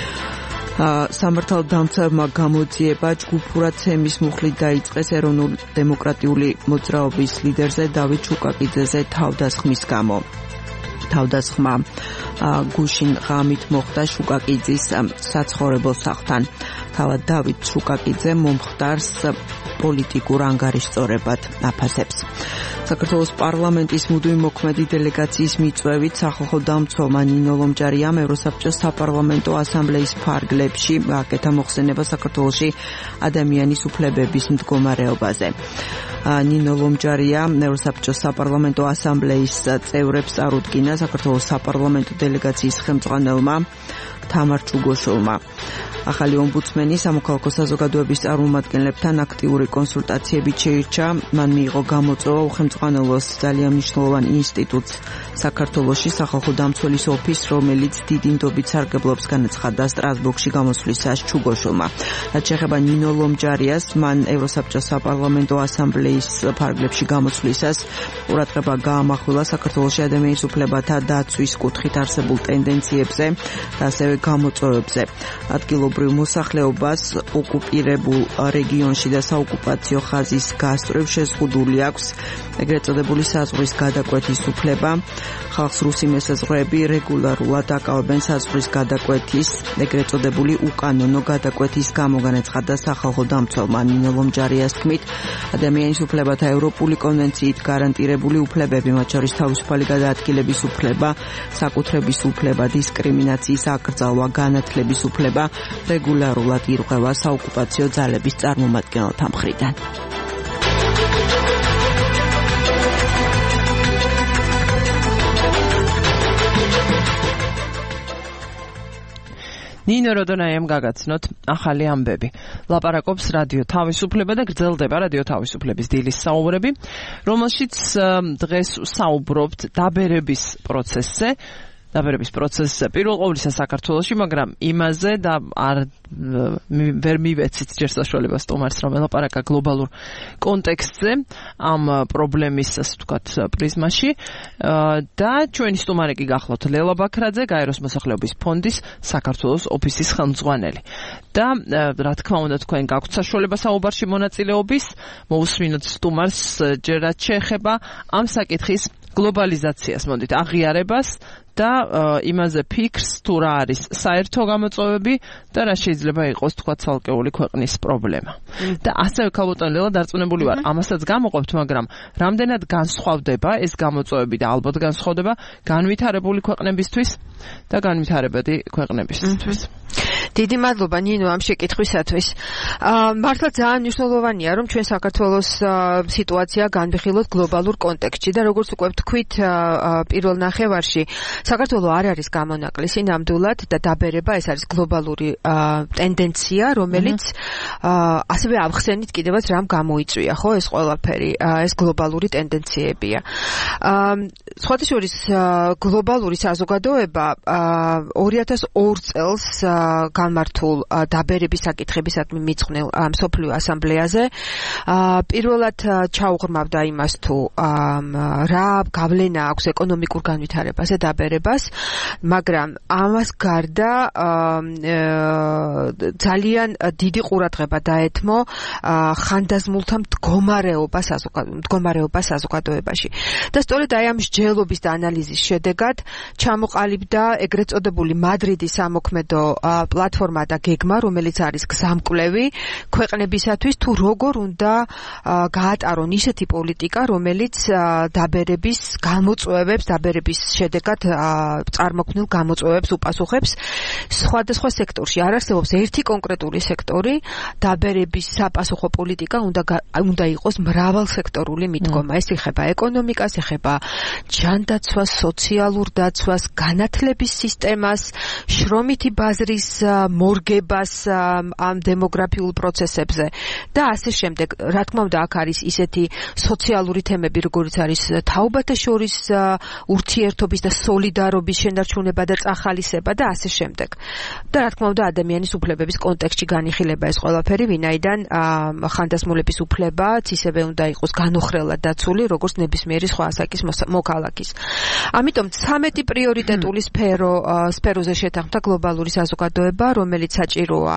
სამართალდამცავმა გამოძიება ჯგუფურად ცემის მუხლით დაიწყეს ეროვნულ დემოკრატიული მოძრაობის ლიდერზე დავით შუკაკიძეზე თავდასხმის გამო. თავდასხმა გუშინ ღამით მოხდა შუკაკიძის საცხოვრებელ სახლთან. თავად დავით შუკაკიძე მომხდარს პოლიტიკურ ანგარიშწორებად აფასებს. საქართველოს პარლამენტის მუდმივი მოქმედი დელეგაციის მიწვევით სახალხო დამცველმა ნინო ლომჯარიამ ევროსაბჭოს საპარლამენტო ასამბლეის ფარგლებში აკეთა მოხსენება საქართველოში ადამიანის უფლებების მდგომარეობაზე. ნინო ლომჯარია ევროსაბჭოს საპარლამენტო ასამბლეის წევრებს წარუდგინა საქართველოს საპარლამენტო დელეგაციის ხელმძღვანელმა თამარ ჩუგოშოვმა. ახალი ომბუდსმენი სამოქალაქო საზოგადოების წარმომადგენლებთან აქტიური კონსულტაციებით შეირჩა. მან მიიღო გამოწვევა უხელმძღვანელოს ძალიან მნიშვნელოვან ინსტიტუტს საქართველოში სახალხო დამცველის ოფისს, რომელიც დიდი ნდობით სარგებლობს, განაცხადა სტრასბურგში გამოსვლისას ჩუგოშოვმა. რაც შეეხება ნინო ლომჯარიას, მან ევროსაბჭოს საპარლამენტო ასამბლეის ფარგლებში გამოსვლისას ყურადღება გაამახვილა საქართველოში ადამიანის უფლებათა დაცვის კუთხით არსებულ ტენდენციებზე და ასევე გამოწვევებზე. ადგილობრივ მოსახლეობას ოკუპირებულ რეგიონში და საოკუპაციო ხაზის გასწვრივ შეზღუდული აქვს ეგრეთ წოდებული საზღვრის გადაკვეთის უფლება. ხალხს რუსი მესაზღვრეები რეგულარულად აკავებენ საზღვრის გადაკვეთის ეგრეთ წოდებული უკანონო გადაკვეთის გამო, განაცხადა სახალხო დამცველმა ნინო ლომჯარიას თქმით, ადამიანის უფლებათა ევროპული კონვენციით გარანტირებული უფლებები, მათ შორის თავისუფალი გადაადგილების უფლება, საკუთრების უფლება, დისკრიმინაციის აკრძალვა, განათლების უფლება რეგულარულად ირღვევა საოკუპაციო ძალების წარმომადგენელთა მხრიდან. ნინო როდონაიამ გაგაცნოთ ახალი ამბები. ლაპარაკობს რადიო თავისუფლება და გრძელდება რადიო თავისუფლების დილის საუბრები, რომელშიც დღეს საუბრობთ დაბერების პროცესზე. დაბერების პროცესზე პირველ ყოვლისა საქართველოში, მაგრამ იმაზე და არ ვერ მივეცით ჯერ საშუალება სტუმარს რომ ელაპარაკა გლობალურ კონტექსტზე ამ პრობლემის, ასე ვთქვათ, პრიზმაში და ჩვენი სტუმარი კი გახლავთ ლელა ბაქრაძე, გაეროს მოსახლეობის ფონდის საქართველოს ოფისის ხელმძღვანელი. და რა თქმა უნდა თქვენ გაქვთ საშუალება საუბარში მონაწილეობის, მოусმინოთ სტუმარს ჯერ რაც შეეხება ამ საკითხის გლობალიზაციას, მოდით აღიარებას და იმაზე ფიქრს თუ რა არის საერთო გამოწვევები და რა შეიძლება იყოს თქვა ცალკეული ქვეყნის პრობლემა. და ასევე ქალბატონ ლელა დარწმუნებული ვარ, ამასაც გამოყოფთ, მაგრამ რამდენად განსხვავდება ეს გამოწვევები და ალბათ განსხვავდება განვითარებული ქვეყნებისთვის და განვითარებადი ქვეყნებისთვის. დიდი მადლობა ნინო ამ შეკითხვისათვის. მართლა ძალიან მნიშვნელოვანია რომ ჩვენ საქართველოს სიტუაცია განვიხილოთ გლობალურ კონტექსტში და როგორც უკვე ვთქვით პირველ ნახევარში საქართველო არ არის გამონაკლისი ნამდვილად და დაბერება ეს არის გლობალური ტენდენცია, რომელიც ასევე ავხსენით კიდევაც რამ გამოიწვია, ხო, ეს ყველაფერი, ეს გლობალური ტენდენციებია. სხვათა შორის გლობალური საზოგადოება ორი ათას ორ წელს გამართულ დაბერების საკითხებისადმი მიწყვნილ მსოფლიო ასამბლეაზე პირველად ჩაუღრმავდა იმას თუ რა გავლენა აქვს ეკონომიკურ განვითარებაზე დაბერებას, მაგრამ ამას გარდა ძალიან დიდი ყურადღება დაეთმო ხანდაზმულთა მდგომარეობა მდგომარეობა საზოგადოებაში. და სწორედ აი ამ მსჯელობის და ანალიზის შედეგად ჩამოყალიბდა ეგრეთ წოდებული მადრიდის სამოქმედო პლატფორმა და გეგმა, რომელიც არის გზამკვლევი ქვეყნებისათვის თუ როგორ უნდა გაატარონ ისეთი პოლიტიკა, რომელიც დაბერების გამოწვევებს, დაბერების შედეგად წარმოქმნილ გამოწვევებს უპასუხებს სხვადასხვა სექტორში. არ არსებობს ერთი კონკრეტული სექტორი, დაბერების საპასუხო პოლიტიკა უნდა უნდა იყოს მრავალსექტორული მიდგომა. ეს ეხება ეკონომიკას, ეხება ჯანდაცვას, სოციალურ დაცვას, განათლების სისტემას, შრომითი ბაზრის მორგებას ამ დემოგრაფიულ პროცესებზე და ასე შემდეგ. რა თქმა უნდა, აქ არის ისეთი სოციალური თემები, როგორიც არის თაობათა შორის ურთიერთობის და სოლიდარობის შენარჩუნება და წახალისება და ასე შემდეგ. და რა თქმა უნდა, ადამიანის უფლებების კონტექსტში განიხილება ეს ყველაფერი, ვინაიდან ხანდაზმულების უფლებაც ისევე უნდა იყოს განუხრელად დაცული, როგორც ნებისმიერი სხვა ასაკის მოქალაქის. ამიტომ ცამეტი პრიორიტეტული სფერო სფეროზე შეთანხმდა გლობალური საზოგადოება, რომელიც საჭიროა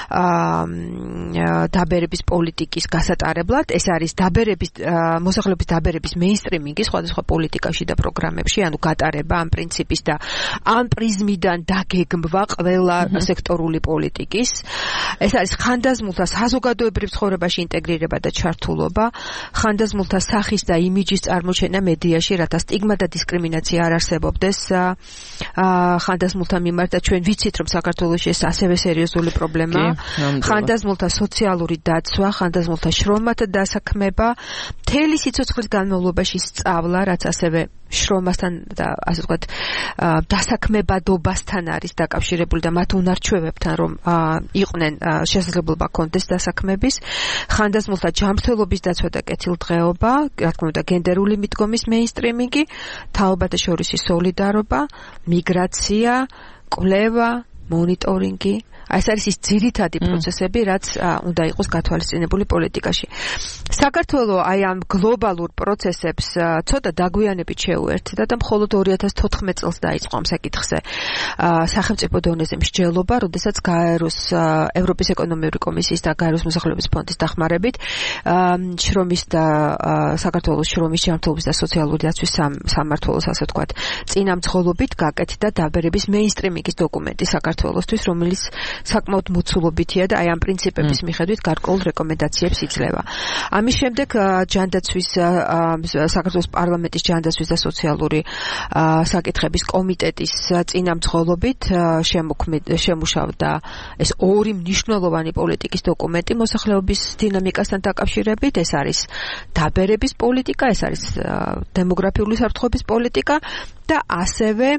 დაბერების პოლიტიკის გასატარებლად. ეს არის დაბერების მოსახლეობის დაბერების მეინსტრიმინგი სხვადასხვა პოლიტიკაში და პროგრამებში, ანუ გატარება ამ პრინციპის და ამ პრიზმიდან დაგეგმვა ყველა სექტორული პოლიტიკის. ეს არის ხანდაზმულთა საზოგადოებრივ ცხოვრებაში ინტეგრირება და ჩართულობა, ხანდაზმულთა სახის და იმიჯის წარმოჩენა მედიაში, რათა სტიგმა და დისკრიმინაცია არ არსებობდეს ხანდაზმულთა მიმართ და ჩვენ ვიცით, რომ საქართველოში ეს ასევე სერიოზული პრობლემაა. ხანდაზმულთა სოციალური დაცვა, ხანდაზმულთა შრომათა დასაქმება, მთელი სიცოცხლის განმავლობაში სწავლა, რაც ასევე შრომასთან და ასე ვთქვათ დასაქმებადობასთან არის დაკავშირებული და მათ უნარჩვევებთან რომ იყვნენ შესაძლებლობა კონდეს დასაქმების, ხანდაზმულთა ჯანმრთელობის დაცვა და კეთილდღეობა, რა თქმა უნდა გენდერული მიდგომის მეინსტრიმინგი, თაობათა შორისი სოლიდარობა, მიგრაცია, კვლევა, მონიტორინგი. ეს არის ის ძირითადი პროცესები, რაც უნდა იყოს გათვალისწინებული პოლიტიკაში. საქართველოს აი ამ გლობალურ პროცესებს ცოტა დაგვიანებით შეუერთდა და მხოლოდ ორი ათას თოთხმეტ წელს დაიწყო ამ საკითხზე სახელმწიფო დონეზე მსჯელობა, როდესაც გაეროს ევროპის ეკონომიკური კომისიის და გაეროს მოსახლეობის ფონდის დახმარებით შრომის და საქართველოს შრომის ჯანმრთელობის და სოციალური დაცვის სამმართველოს, ასე ვთქვათ, წინამძღოლობით გაკეთდა დაბერების მეინსტრიმინგის დოკუმენტი საქართველოსთვის, რომელიც საკმაოდ მოცულობითია და აი ამ პრინციპების მიხედვით გარკვეულ რეკომენდაციებს იძლევა. ამის შემდეგ ჯანდაცვის საქართველოს პარლამენტის ჯანდაცვის და სოციალური საკითხების კომიტეტის წინამძღოლობით შემუშავდა ეს ორი მნიშვნელოვანი პოლიტიკის დოკუმენტი მოსახლეობის დინამიკასთან დაკავშირებით. ეს არის დაბერების პოლიტიკა, ეს არის დემოგრაფიული საფრთხების პოლიტიკა და ასევე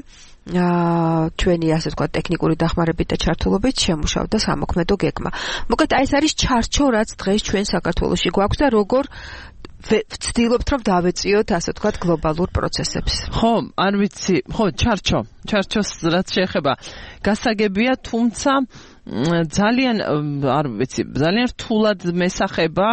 ჩვენი ასე ვთქვათ ტექნიკური დახმარებით და ჩართულობით შემუშავდა სამოქმედო გეგმა. მოკლედ აი ეს არის ჩარჩო, რაც დღეს ჩვენ საქართველოში გვაქვს და როგორ ვცდილობთ რომ დავეწიოთ ასე ვთქვათ გლობალურ პროცესებს. ხო, არ ვიცი, ხო, ჩარჩო, ჩარჩოს რაც შეეხება გასაგებია, თუმცა ძალიან არ ვიცი, ძალიან რთულად მესახება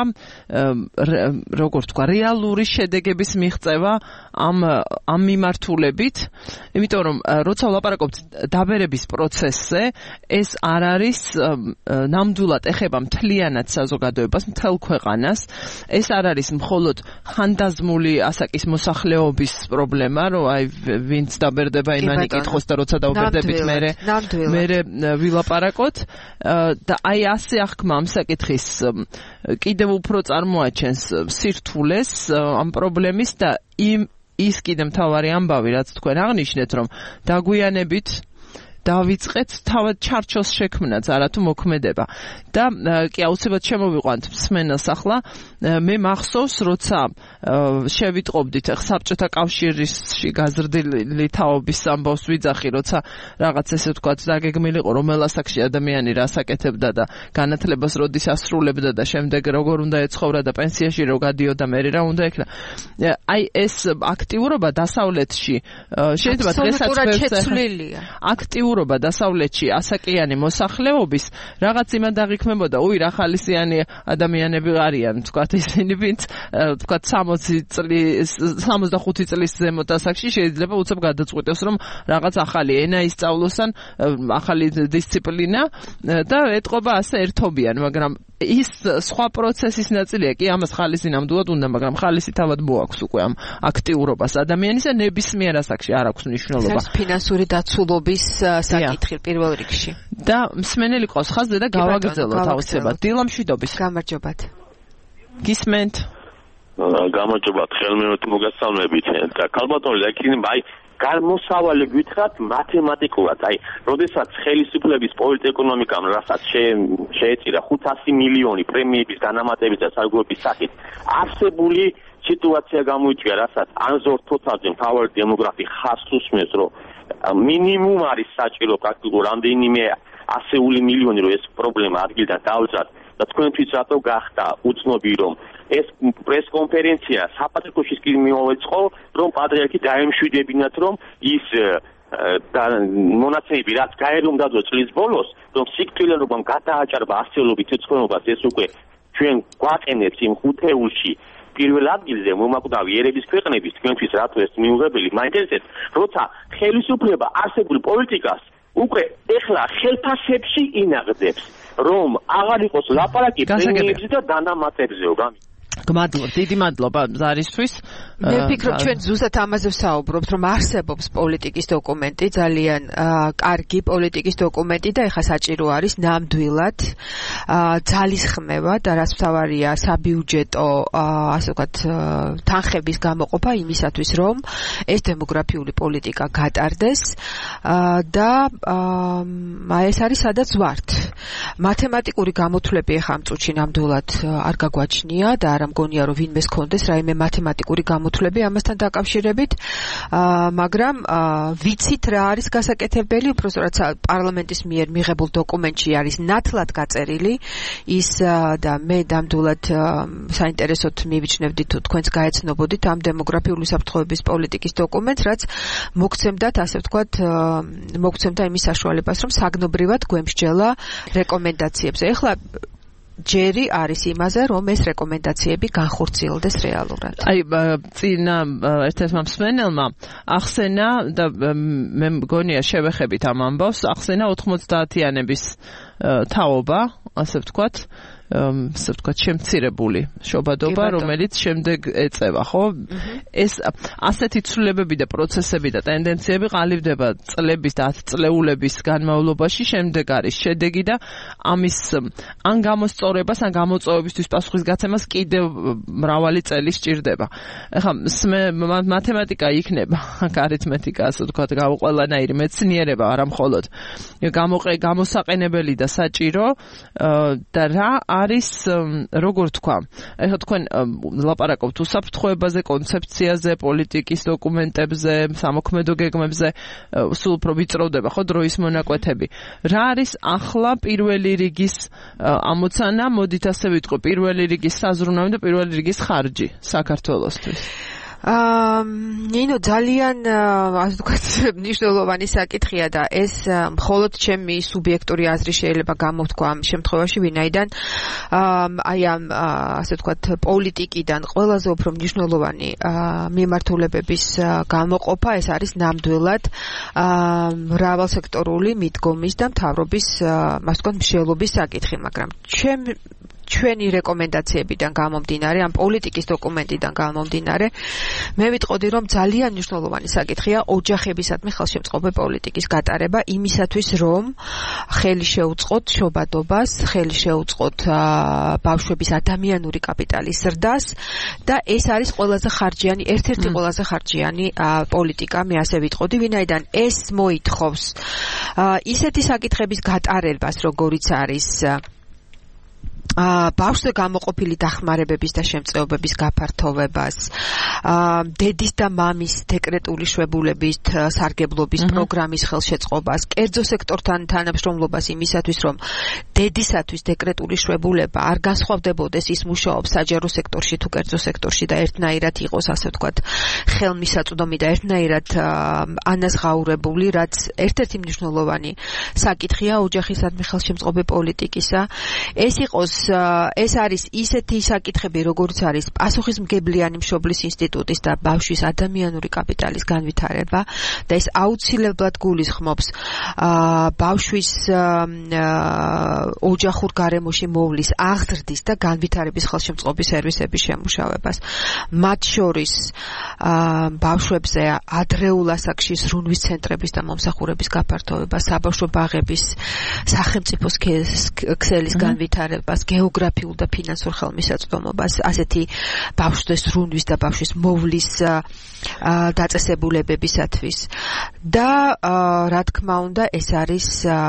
როგორ თქვა, რეალური შედეგების მიღწევა ამ ამ მიმართულებით, იმიტომ რომ როცა ვლაპარაკობთ დაბერების პროცესზე, ეს არ არის ნამდვილად ეხება მთლიანად საზოგადოებას, მთელ ქვეყანას. ეს არ არის მხოლოდ ხანდაზმული ასაკის მოსახლეობის პრობლემა, რომ აი ვინც დაბერდება იმან იკითხოს და როცა დაუბერდებით მერე მერე ვილაპარაკოთ. და აი ასე აღქმა ამ საკითხის კიდევ უფრო წარმოაჩენს სირთულეს ამ პრობლემის და იმ ის კიდე მთავარი ამბავი, რაც თქვენ აღნიშნეთ, რომ დაგვიანებით დავიწყეთ თავად ჩარჩოს შექმნაც, არათუ მოქმედება. და კი აუცილებლად შემოვიყვანთ მსმენელს ახლა. მე მახსოვს, როცა შევიტყობდით საბჭოთა კავშირში გაზრდილი თაობის ამბავს ვიძახი, როცა რაღაც ესე ვთქვათ დაგეგმილი იყო, რომელ ასაკში ადამიანი რას აკეთებდა და განათლებას როდის ასრულებდა და შემდეგ როგორ უნდა ეცხოვრა და პენსიაში რო გადიოდა მე რა უნდა ექნა. აი ეს აქტიურობა დასავლეთში შეიძლება დღესაც შეცვლილია. აქტიურობა დასავლეთში ასაკიანი მოსახლეობის რაღაც იმად აღიქმებოდა, უი რა ხალისიანი ადამიანები არიან, თქვათ ისინი, ვინც თქვათ სამ სამოცი წლის სამოცდახუთი წლის ზემოთ ასაკში შეიძლება უცებ გადაწყვიტოს რომ რაღაც ახალი ენა ისწავლოს ან ახალი დისციპლინა და ეთყობა ასე ერთობიან, მაგრამ ის სხვა პროცესის ნაწილია კი ამას ხალისი ნამდვილად უნდა, მაგრამ ხალისი თავად მოაქვს უკვე ამ აქტიურობას ადამიანისა ნებისმიერ ასაკში არ აქვს მნიშვნელობა. ეს ფინანსური დაცულობის საკითხი პირველ რიგში. და მსმენელი ყავს ხაზზე და გავაგრძელოთ აუცილებლად. დილამშვიდობის. გამარჯობათ. გისმენთ. გამარჯობათ, ხელმეორედ მოგესალმებით. და ქალბატონი ლეკინი აი გამოსავალი გითხრათ მათემატიკურად, აი, როდესაც ხელისუფლების პოლიტეკონომიკამ რასაც შეეწირა ხუთასი მილიონი პრემიების განამატების და სარგებლობის სახით, არსებული სიტუაცია გამოიწვია, რასაც ანზორ თოთაძე მთავარი დემოგრაფი ხაზს უსმენს, რომ მინიმუმ არის საჭირო პრაქტიკულად რამდენიმე ასეული მილიონი, რომ ეს პრობლემა ადგილიდან დავძრათ და თქვენთვის რატო გახდა უცნობი, რომ ეს პრესკონფერენცია საპატრიარქოში კი მოეწყო, რომ პატრიარქი დაემშვიდებინათ, რომ ის მონაცემები რაც გაერუნდაო წლის ბოლოს, რომ სიკვდილიანობამ გადააჭარბა ასეულობით ეცხონობას, ეს უკვე ჩვენ გვაყენებს იმ ხუთეულში პირველ ადგილზე მომაკვდავი ერების ქვეყნების თქვენთვის რატო ეს მიუღებელი, მაინტერესებს, როცა ხელისუფლება არსებულ პოლიტიკას უკვე ეხლა ხელფასებში ინაღდებს, რომ აღარ იყოს ლაპარაკი პრემიებზე და დანამატებზეო. გმადლობთ, დიდი მადლობა ზარისთვის. მე ვფიქრობ, ჩვენ ზუსტად ამაზე ვსაუბრობთ, რომ არსებობს პოლიტიკის დოკუმენტი, ძალიან კარგი პოლიტიკის დოკუმენტი და ეხლა საჭირო არის ნამდვილად ძალისხმევა და რაც მთავარია საბიუჯეტო, ასე ვთქვათ, თანხების გამოყოფა იმისათვის, რომ ეს დემოგრაფიული პოლიტიკა გატარდეს და აი ეს არის სადაც ვართ. მათემატიკური გამოთვლები ეხლა ამ წუთში ნამდვილად არ გაგვაჩნია და არ მგონია რომ ვინმეს კონდეს რაიმე მათემატიკური გამოთვლები ამასთან დაკავშირებით, მაგრამ ვიცით რა არის გასაკეთებელი, უბრალოდ პარლამენტის მიერ მიღებულ დოკუმენტში არის ნათლად გაწერილი ის და მე ნამდვილად საინტერესოდ მივიჩნევდი თუ თქვენც გაეცნობოდით ამ დემოგრაფიული უსაფრთხოების პოლიტიკის დოკუმენტს, რაც მოგცემდათ, ასე ვთქვათ, მოგცემდა იმის საშუალებას, რომ საგნობრივად გვემსჯელა რეკომენდაციებზე. ეხლა ჯერი არის იმაზე, რომ ეს რეკომენდაციები განხორციელდეს რეალურად. აი, წინა ერთ-ერთმა მსმენელმა ახსენა და მე მგონია შევეხებით ამ ამბავს, ახსენა ოთხმოცდაათიანების თაობა, ასე ვთქვათ, ასე ვთქვათ, შემცირებული შობადობა, რომელიც შემდეგ ეწევა, ხო? ეს ასეთი ცვლილებები და პროცესები და ტენდენციები ყალიბდება წლების და ათწლეულების განმავლობაში, შემდეგ არის შედეგი და ამის ან გამოსწორებას, ან გამოწვევებისთვის პასუხისგაცემას კიდევ მრავალი წელი სჭირდება. ეხლა მათემატიკა იქნება, არითმეტიკა, ასე ვთქვათ, ყველანაირი მეცნიერება, არა მხოლოდ გამოსაყენებელი და საჭირო და რა არის, როგორ თქვა, ეხლა თქვენ ლაპარაკობთ უსაფრთხოებაზე, კონცეფციაზე, პოლიტიკის დოკუმენტებზე, სამოქმედო გეგმებზე, სულ უფრო ვიწროვდება ხო დროის მონაკვეთები. რა არის ახლა პირველი რიგის ამოცანა, მოდით ასე ვიტყვი, პირველი რიგის საზრუნავი და პირველი რიგის ხარჯი საქართველოსთვის? აა ნინო ძალიან ასე ვთქვათ მნიშვნელოვანი საკითხია და ეს მხოლოდ ჩემი სუბიექტური აზრი შეიძლება გამოთქვა ამ შემთხვევაში, ვინაიდან აი ამ ასე ვთქვათ პოლიტიკიდან ყველაზე უფრო მნიშვნელოვანი მიმართულებების გამოყოფა ეს არის ნამდვილად მრავალსექტორული მიდგომის და მთავრობის ასე ვთქვათ მშელობის საკითხი, მაგრამ ჩემ ჩვენი რეკომენდაციებიდან გამომდინარე, ამ პოლიტიკის დოკუმენტიდან გამომდინარე, მე ვიტყოდი, რომ ძალიან მნიშვნელოვანი საკითხია ოჯახებისადმი ხელშემწყობი პოლიტიკის გატარება იმისათვის, რომ ხელი შეუწყოთ შობადობას, ხელი შეუწყოთ ბავშვების ადამიანური კაპიტალის ზრდას და ეს არის ყველაზე ხარჯიანი, ერთ-ერთი ყველაზე ხარჯიანი პოლიტიკა, მე ასე ვიტყოდი, ვინაიდან ეს მოითხოვს ისეთი საკითხების გატარებას, როგორიც არის ბავშვზე გამოყოფილი დახმარებების და შემწეობების გაფართოვებას, დედის და მამის დეკრეტული შვებულების სარგებლობის პროგრამის ხელშეწყობას, კერძო სექტორთან თანამშრომლობას იმისათვის, რომ დედისათვის დეკრეტული შვებულება არ განსხვავდებოდეს ის მუშაობს საჯარო სექტორში თუ კერძო სექტორში და ერთნაირად იყოს, ასე ვთქვათ, ხელმისაწვდომი და ერთნაირად ანაზღაურებული, რაც ერთ-ერთი მნიშვნელოვანი საკითხია ოჯახისადმი ხელშემწყობი პოლიტიკისა. ეს იყოს ეს არის ისეთი საკითხები, როგორც არის პასუხისმგებლიანი მშობლის ინსტიტუტის და ბავშვის ადამიანური კაპიტალის განვითარება და ეს აუცილებლად გულისხმობს ბავშვის ოჯახურ გარემოში მოვლის აღზრდის და განვითარების ხელშემწყობი სერვისების შემუშავებას. მათ შორის ბავშვებზე ადრეულ ასაკში ზრუნვის ცენტრების და მომსახურების გაფართოვება, საბავშვო ბაღების სახელმწიფოს ქსელის განვითარებას, გეოგრაფიულ და ფინანსურ ხელმისაწვდომობას, ასეთი ბავშვების ზრუნვის და ბავშვის მოვლის დაწესებულებებისათვის. და რა თქმა უნდა, ეს არის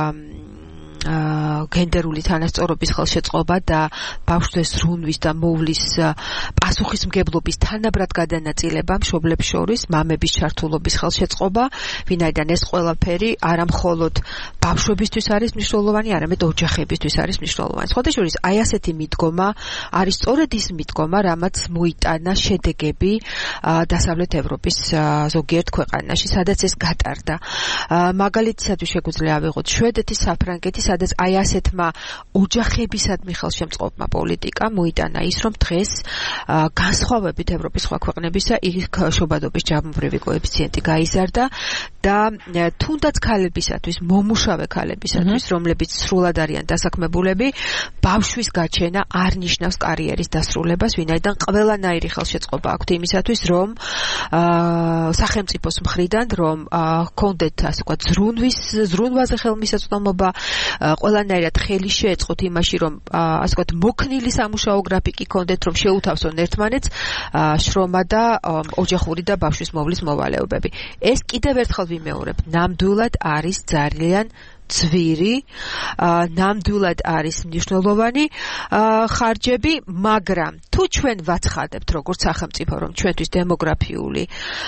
გენდერული თანასწორობის ხელშეწყობა და ბავშვების ზრუნვის და მოვლის პასუხისმგებლობის თანაბრად გადანაწილება მშობლებს შორის, მამების ჩართულობის ხელშეწყობა, ვინაიდან ეს ყველაფერი არა მხოლოდ ბავშვებისთვის არის მნიშვნელოვანი, არამედ ოჯახებისთვის არის მნიშვნელოვანი. სხვადასხვა აი ასეთი მიდგომა არის სწორედ ის მიდგომა, რამაც მოიტანა შედეგები დასავლეთ ევროპის ზოგიერთ ქვეყანაში, სადაც ეს გატარდა. მაგალითისათვის შეგვიძლია ავიღოთ შვედეთის, საფრანგეთის, სადაც აი ასეთმა ოჯახებისადმი ხელშემწყობმა პოლიტიკა მოიტანა ის, რომ დღეს განსხვავებით ევროპის სხვა ქვეყნებისა, იქ შობადობის ჯამობრივი კოეფიციენტი გაიზარდა და თუნდაც ქალებისათვის, მომუშავე ქალებისათვის, რომლებიც სრულად არიან დასაქმებულები, ბავშვის გაჩენა არ ნიშნავს კარიერის დასრულებას, ვინაიდან ყველანაირი ხელშეწყობა აქვთ იმისათვის, რომ სახელმწიფოს მხრიდან, რომ ჰქონდეთ, ასე ვთქვათ, ზრუნვის, ზრუნვაზე ხელმისაწვდომობა, ყველანაირად ხელი შეეწყოთ იმაში, რომ ასე ვთქვათ, მოქნილი სამუშაო გრაფიკი ჰქონდეთ, რომ შეუთავსონ ერთმანეთს შრომა და ოჯახური და ბავშვის მოვლის მოვალეობები. ეს კიდევ ერთხელ ვიმეორებ, ნამდვილად არის ძალიან ძვირი, ნამდვილად არის მნიშვნელოვანი ხარჯები, მაგრამ თუ ჩვენ ვაცხადებთ როგორც სახელმწიფო, რომ ჩვენთვის დემოგრაფიული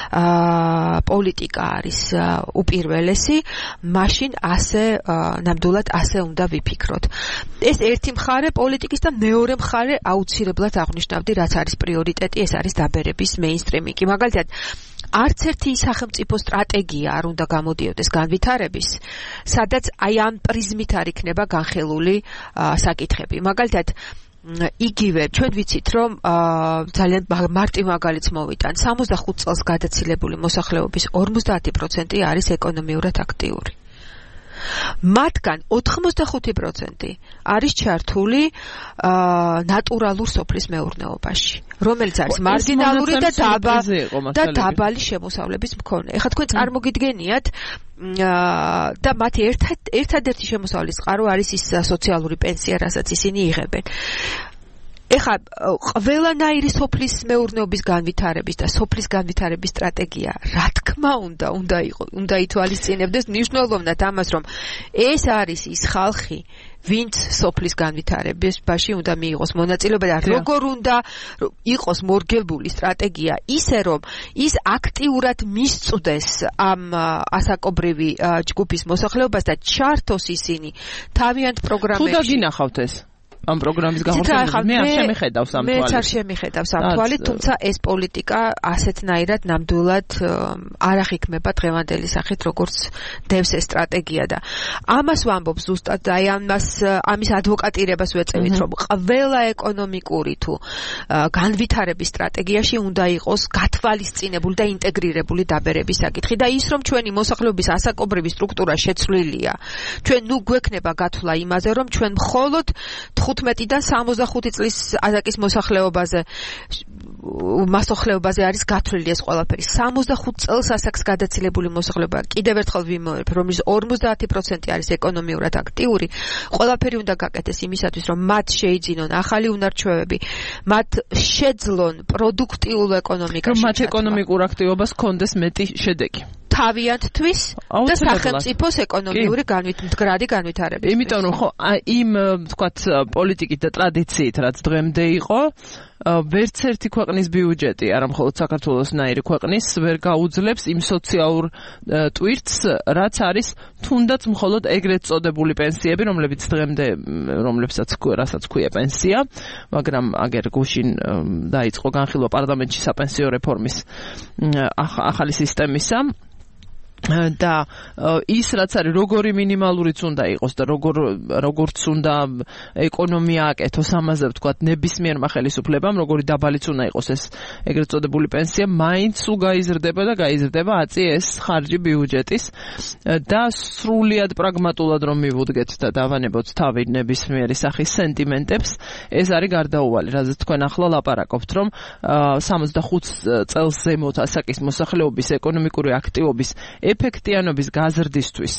პოლიტიკა არის უპირველესი, მაშინ ასე ნამდვილად ასე უნდა ვიფიქროთ. ეს ერთი მხარე პოლიტიკის და მეორე მხარე აუცილებლად აღნიშნავდი, რაც არის პრიორიტეტი, ეს არის დაბერების მეინსტრიმინგი. მაგალითად, არც ერთი სახელმწიფო სტრატეგია არ უნდა გამოდიოდეს განვითარების, სადაც აი ამ პრიზმით არ იქნება განხილული საკითხები. მაგალითად, იგივე ჩვენ ვიცით, რომ ძალიან მარტივ მაგალითს მოვიტან, სამოცდახუთ წელს გადაცილებული მოსახლეობის ორმოცდაათი პროცენტი არის ეკონომიურად აქტიური. მათგან ოთხმოცდახუთი პროცენტი არის ჩართული ნატურალურ სოფლის მეურნეობაში, რომელიც არის მარგინალური და და დაბალი შემოსავლების მქონე. ეხლა თქვენ წარმოგიდგენიათ და მათი ერთადერთი შემოსავლის წყარო არის ის სოციალური პენსია, რასაც ისინი იღებენ. ეხლა ყველანაირი სოფლის მეურნეობის განვითარების და სოფლის განვითარების სტრატეგია, რა თქმა უნდა, უნდა იყო, უნდა ითვალისწინებდეს მნიშვნელოვნად ამას, რომ ეს არის ის ხალხი, ვინც სოფლის განვითარებაში უნდა მიიღოს მონაწილეობა და როგორ უნდა იყოს მორგებული სტრატეგია ისე, რომ ის აქტიურად მისწვდეს ამ ასაკობრივი ჯგუფის მოსახლეობას და ჩართოს ისინი თავიანთ პროგრამებში. თუ დაგინახავთ ეს ამ პროგრამის გამორჩევა მე არ შემიხედავს ამ თვალით. მე არ შემიხედავს ამ თვალით, თუმცა ეს პოლიტიკა ასეთნაირად ნამდვილად არ აღიქმება დღევანდელი სახით, როგორც დევს ეს სტრატეგია და ამას ვამბობ ზუსტად, აი ამას ამის ადვოკატირებას ვეწევით, რომ ყველა ეკონომიკური თუ განვითარების სტრატეგიაში უნდა იყოს გათვალისწინებული და ინტეგრირებული დაბერების საკითხი და ის, რომ ჩვენი მოსახლეობის ასაკობრივი სტრუქტურა შეცვლილია. ჩვენ ნუ გვექნება გათვლა იმაზე, რომ ჩვენ მხოლოდ თხუთმეტიდან სამოცდახუთი წლის ასაკის მოსახლეობაზე მასახლეობაზე არის გათვლილი ეს ყველაფერი. სამოცდახუთ წელს ასაკს გადაცილებული მოსახლეობა, კიდევ ერთხელ ვიმეორებ, რომლის ორმოცდაათი პროცენტი არის ეკონომიურად აქტიური, ყველაფერი უნდა გაკეთდეს იმისათვის, რომ მათ შეიძინონ ახალი უნარჩვევები, მათ შეძლონ პროდუქტიულ ეკონომიკაში. რომ მათ ეკონომიკურ აქტივობას ჰქონდეს მეტი შედეგი. თავიანთთვის და სახელმწიფოს ეკონომიური განვითარების განვითარების. იმიტომ რომ ხო იმ თქვათ პოლიტიკით და ტრადიციით რაც დღემდე იყო ვერც ერთი ქვეყნის ბიუჯეტი, არა მხოლოდ საქართველოსნაირი ქვეყნის ვერ გაუძლებს იმ სოციალურ ტვირთს, რაც არის თუნდაც მხოლოდ ეგრეთ წოდებული პენსიები, რომლებიც დღემდე რომლებსაც რასაც ქვია პენსია, მაგრამ აგერ გუშინ დაიწყო განხილვა პარლამენტში საპენსიო რეფორმის ახალი სისტემისა. და ის რაც არის როგორი მინიმალურიც უნდა იყოს და როგორ როგორც უნდა ეკონომია აკეთოს ამაზე ვთქვათ ნებისმიერმა ხელისუფლებამ როგორი დაბალიც უნდა იყოს ეს ეგრეთ წოდებული პენსია მაინც სულ გაიზრდება და გაიზრდება აწი ეს ხარჯი ბიუჯეტის და სრულიად პრაგმატულად რომ მივუდგეთ და დავანებოთ თავი ნებისმიერი სახის სენტიმენტებს ეს არის გარდაუვალი რაზეც თქვენ ახლა ლაპარაკობთ რომ სამოცდახუთ წელს ზემოთ ასაკის მოსახლეობის ეკონომიკური აქტივობის ეფექტიანობის გაზრდისთვის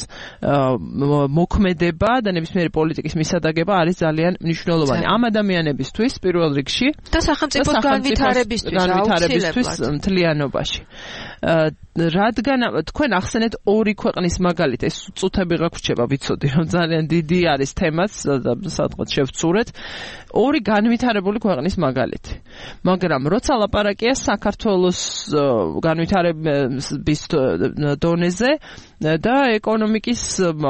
მოქმედება და ნებისმიერი პოლიტიკის მისადაგება არის ძალიან მნიშვნელოვანი ამ ადამიანებისთვის პირველ რიგში და სახელმწიფოს განვითარებისთვის მთლიანობაში. რადგან თქვენ ახსენეთ ორი ქვეყნის მაგალითი ეს წუთები გაგვრჩება ვიცოდი რომ ძალიან დიდი არის თემაც სადღაც შევცურეთ ორი განვითარებული ქვეყნის მაგალითი მაგრამ როცა ლაპარაკია საქართველოს განვითარების დონეზე და ეკონომიკის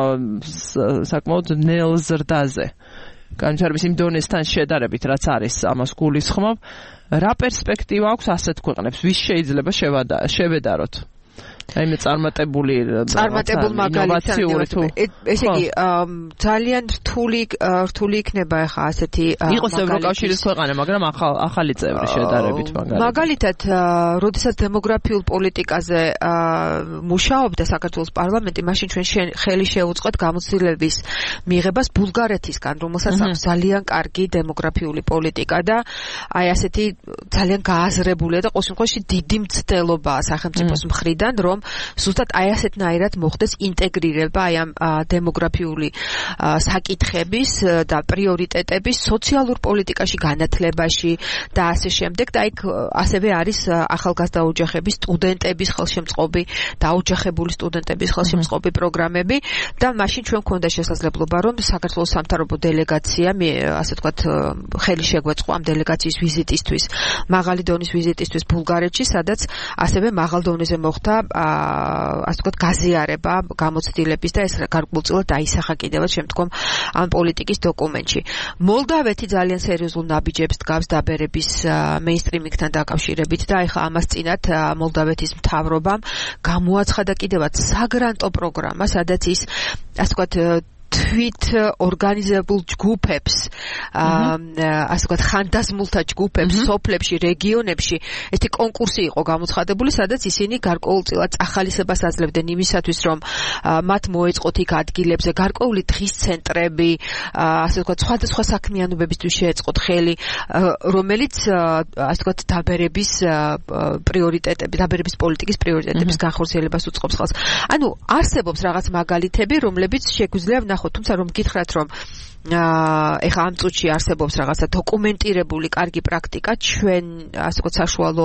საკმაოდ ნელ ზრდაზე განვითარების იმ დონესთან შედარებით რაც არის ამას გულისხმობ რა პერსპექტივა აქვს ასეთ ქვეყნებს ვის შეიძლება შევედაროთ აი მე წარმატებული წარმატებულ მაგალითად ესე იგი ძალიან რთული რთული იქნება ახლა ასეთი იყოს ევროკავშირის ქვეყანა მაგრამ ახალი წევრი შედარებით მაგალითად მაგალითად როდესაც დემოგრაფიულ პოლიტიკაზე მუშაობდა საქართველოს პარლამენტი მაშინ ჩვენ ხელი შევუწყოთ გამოცდილების მიღებას ბულგარეთისგან რომელსაც აქვს ძალიან კარგი დემოგრაფიული პოლიტიკა და აი ასეთი ძალიან გააზრებულია და ყოველ შემთხვევაში დიდი მცდელობაა სახელმწიფოს მხრიდან რომ ზუსტად აი ასეთნაირად მოხდეს ინტეგრირება აი ამ დემოგრაფიული საკითხების და პრიორიტეტების სოციალურ პოლიტიკაში განათლებაში და ასე შემდეგ და იქ ასევე არის ახალგაზრდა ოჯახების სტუდენტების ხელშემწყობი დაოჯახებული სტუდენტების ხელშემწყობი პროგრამები და მაშინ ჩვენ გვქონდა შესაძლებლობა რომ საქართველოს სამთავრობო დელეგაცია მე ასე ვთქვათ ხელი შეგვეწყო ამ დელეგაციის ვიზიტისთვის მაღალი დონის ვიზიტისთვის ბულგარეთში სადაც ასევე მაღალ დონეზე მოხდა ასე ვთქვათ გაზიარება გამოცდილების და ეს გარკვეულწილად დაისახა კიდევაც შემდგომ ამ პოლიტიკის დოკუმენტში. მოლდავეთი ძალიან სერიოზულ ნაბიჯებს დგავს დაბერების მეინსტრიმინგთან დაკავშირებით და ეხლა ამას წინათ მოლდავეთის მთავრობამ გამოაცხადა კიდევაც საგრანტო პროგრამა, სადაც ის ასე ვთქვათ თვით ორგანიზებულ ჯგუფებს ასე ვთქვათ ხანდაზმულთა ჯგუფებს სოფლებში რეგიონებში ერთი კონკურსი იყო გამოცხადებული სადაც ისინი გარკვეულწილად ახალისებას აძლევდნენ იმისათვის რომ მათ მოეწყოთ იქ ადგილებზე გარკვეული დღის ცენტრები ასე ვთქვათ სხვადასხვა საქმიანობებისთვის შეეწყოთ ხელი რომელიც ასე ვთქვათ დაბერების პრიორიტეტები დაბერების პოლიტიკის პრიორიტეტების განხორციელებას უწყობს ხელს. ანუ არსებობს რაღაც მაგალითები რომლებიც შეგვიძლია თუმცა რომ გითხრათ რომ ეხა ამ წუთში არსებობს რაღაცა დოკუმენტირებული კარგი პრაქტიკა ჩვენ ასე ვთქვათ საშუალო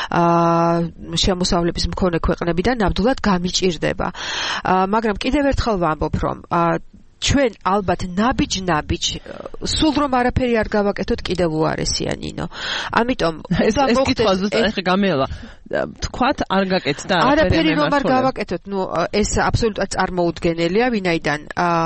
შემოსავლების მქონე ქვეყნებიდან ნამდვილად გამიჭირდება მაგრამ კიდევ ერთხელ ვამბობ რომ ჩვენ ალბათ ნაბიჯ-ნაბიჯ სულ რომ არაფერი არ გავაკეთოთ კიდევ უარესია ნინო. ამიტომ ეს ეს კითხვა ზუსტად ეხა გამელა თქვათ არ გაკეთდა არაფერი რომ არ გავაკეთოთ, ნუ ეს აბსოლუტურად წარმოუდგენელია, ვინაიდან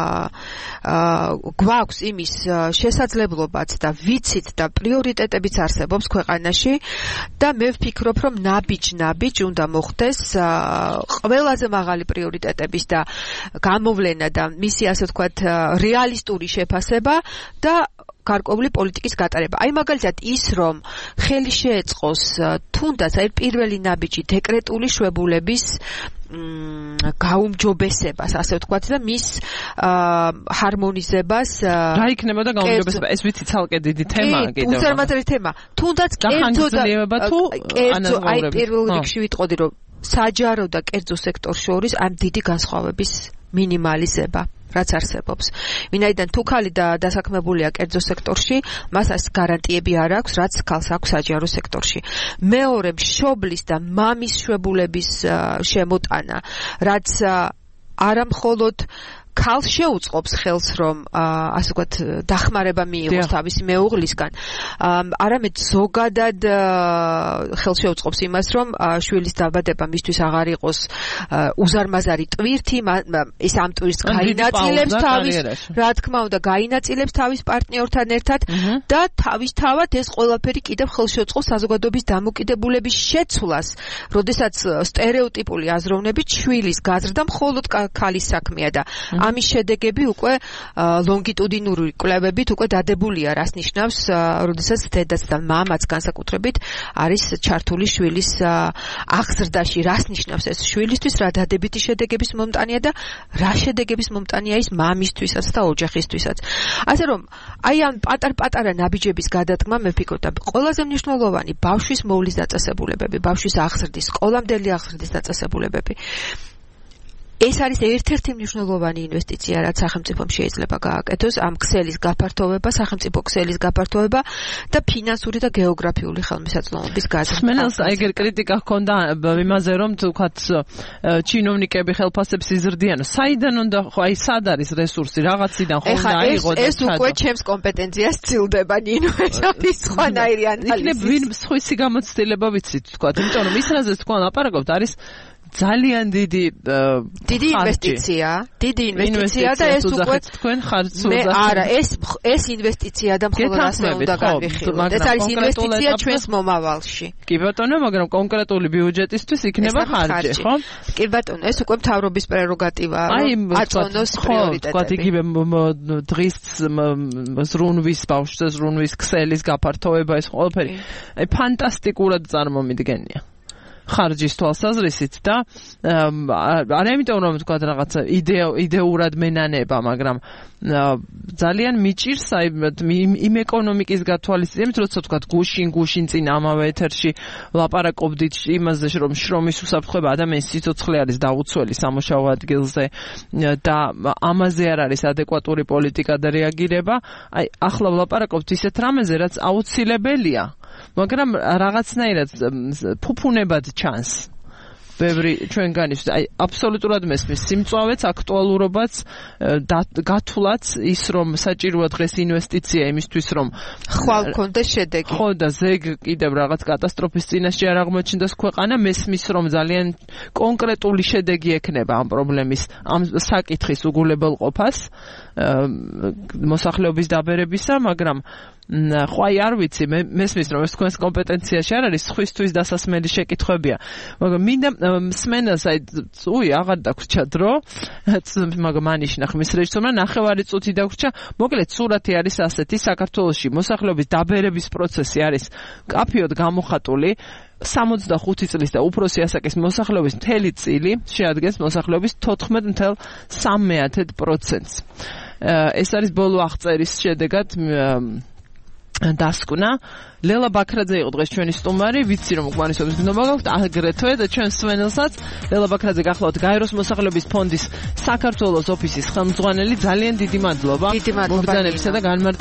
გვაქვს იმის შესაძლებლობაც და ვიცით და პრიორიტეტებიც არსებობს ქვეყანაში და მე ვფიქრობ რომ ნაბიჯ-ნაბიჯ უნდა მოხდეს ყველაზე მაღალი პრიორიტეტების და გამოვლენა და მისი ასე ვთქვათ რეალისტური შეფასება და გარკვეული პოლიტიკის გატარება. აი მაგალითად ის რომ ხელი შეეწყოს თუნდაც აი პირველი ნაბიჯი დეკრეტული შვებულების გაუმჯობესებას, ასე ვთქვათ და მის ჰარმონიზებას რა იქნება და გაუმჯობესება? ეს ვიცი ცალკე დიდი თემაა კიდევ. უზარმაზარი თემა. თუნდაც კერძო და კერძო აი პირველ რიგში ვიტყოდი რომ საჯარო და კერძო სექტორ შორის ამ დიდი განსხვავების მინიმალიზება რაც არსებობს. ვინაიდან თუ ქალი და დასაქმებულია კერძო სექტორში, მას ეს გარანტიები არ აქვს, რაც ქალს აქვს საჯარო სექტორში. მეორე მშობლის და მამის შვებულების შემოტანა, რაც არა მხოლოდ ქალს შეუწყობს ხელს რომ ასე ვთქვათ დახმარება მიიღოს თავისი მეუღლისგან, არამედ ზოგადად ხელს შეუწყობს იმას რომ შვილის დაბადება მისთვის აღარ იყოს უზარმაზარი ტვირთი, ის ამ ტვირთს გაინაწილებს თავის, რა თქმა უნდა, გაინაწილებს თავის პარტნიორთან ერთად და თავისთავად ეს ყველაფერი კიდევ ხელს შეუწყობს საზოგადოების დამოკიდებულების შეცვლას, როდესაც სტერეოტიპული აზროვნებით შვილის გაზრდა მხოლოდ ქალის საქმეა და ამის შედეგები უკვე ლონგიტუდინური კვლევებით უკვე დადებულია, რას ნიშნავს, როდესაც დედაც და მამაც განსაკუთრებით არის ჩართული შვილის აღზრდაში, რას ნიშნავს ეს შვილისთვის, რა დადებითი შედეგების მომტანია და რა შედეგების მომტანია ის მამისთვისაც და ოჯახისთვისაც. ასე რომ, აი ამ პატარ-პატარა ნაბიჯების გადადგმა მე ვფიქრობ და ყველაზე მნიშვნელოვანი ბავშვის მოვლის დაწესებულებები, ბავშვის აღზრდის, სკოლამდელი აღზრდის დაწესებულებები. ეს არის ერთ-ერთი მნიშვნელოვანი ინვესტიცია, რაც სახელმწიფომ შეიძლება გააკეთოს, ამ ქსელის გაფართოვება, სახელმწიფო ქსელის გაფართოვება და ფინანსური და გეოგრაფიული ხელმისაწვდომობის გაზრდა. მენელს ეგერ კრიტიკა ჰქონდა იმაზე, რომ თქვათ ჩინოვნიკები ხელფასებს იზრდიან. საიდან უნდა ხო აი სად არის რესურსი, რაღაციდან ხო უნდა აიღო და ეს უკვე ჩემს კომპეტენციას ცილდება, ნინო, ეს სხვანაირი ანალიზი. იქნებ ვინ სხვისი გამოცდილება ვიცით, თქვათ, იმიტომ რომ ის რაზეც თქვენ ლაპარაკობთ არის ძალიან დიდი დიდი ინვესტიცია, დიდი ინვესტიცია და ეს უკვე თქვენ ხარჯს მე არა, ეს ეს ინვესტიცია და მხოლოდ ასე უნდა განვიხილოთ. ეს არის ინვესტიცია ჩვენს მომავალში. კი ბატონო, მაგრამ კონკრეტული ბიუჯეტისთვის იქნება ხარჯი, ხო? კი ბატონო, ეს უკვე მთავრობის პრეროგატივაა, რომ აწონოს პრიორიტეტები. თქვათ იგივე დღის ზრუნვის, ბავშვზე ზრუნვის ქსელის გაფართოვება, ეს ყველაფერი აი ფანტასტიკურად წარმომიდგენია. ხარჯის თვალსაზრისით და არა იმიტომ რომ თქვა რაღაცა იდეურად მენანება, მაგრამ ძალიან მიჭირს აი იმ ეკონომიკის გათვალისწინებით, როცა თქვა გუშინ გუშინ წინ ამავე ეთერში ლაპარაკობდით იმაზე, რომ შრომის უსაფრთხოება ადამიანის სიცოცხლე არის დაუცველი სამუშაო ადგილზე და ამაზე არ არის ადეკვატური პოლიტიკა და რეაგირება. აი ახლა ვლაპარაკობთ ისეთ რამეზე, რაც აუცილებელია, მაგრამ რაღაცნაირად ფუფუნებად ჩანს. ბევრი ჩვენგანის აი აბსოლუტურად მესმის სიმწვავეც, აქტუალურობაც, გათვლაც ის რომ საჭიროა დღეს ინვესტიცია იმისთვის რომ ხვალ კონდეს შედეგი. ხო და ზეგ კიდევ რაღაც კატასტროფის წინაშე არ აღმოჩნდეს ქვეყანა, მესმის რომ ძალიან კონკრეტული შედეგი ექნება ამ პრობლემის, ამ საკითხის უგულებელყოფას, მოსახლეობის დაბერებისა, მაგრამ ხო აი არ ვიცი, მე მესმის რომ ეს თქვენს კომპეტენციაში არ არის, სხვისთვის დასასმელი შეკითხვებია, მაგრამ მინდა მსმენელს აი უი აღარ დაგვრჩა დრო, მაგრამ ანიშნა ხმის რეჟისორმა ნახევარი წუთი დაგვრჩა. მოკლედ სურათი არის ასეთი, საქართველოში მოსახლეობის დაბერების პროცესი არის კაფიოდ გამოხატული. სამოცდახუთი წლის და უფროსი ასაკის მოსახლეობის მთელი წილი შეადგენს მოსახლეობის თოთხმეტ ათას სამი პროცენტს. ეს არის ბოლო აღწერის შედეგად დასკვნა. ლელა ბაქრაძე იყო დღეს ჩვენი სტუმარი, ვიცი რომ უკმარისობის გნობა გაქვთ, აგრეთვე და ჩვენ სვენელსაც ლელა ბაქრაძე გახლავთ გაეროს მოსახლეობის ფონდის საქართველოს ოფისის ხელმძღვანელი. ძალიან დიდი მადლობა მოგზაურობისა და განმარტებისა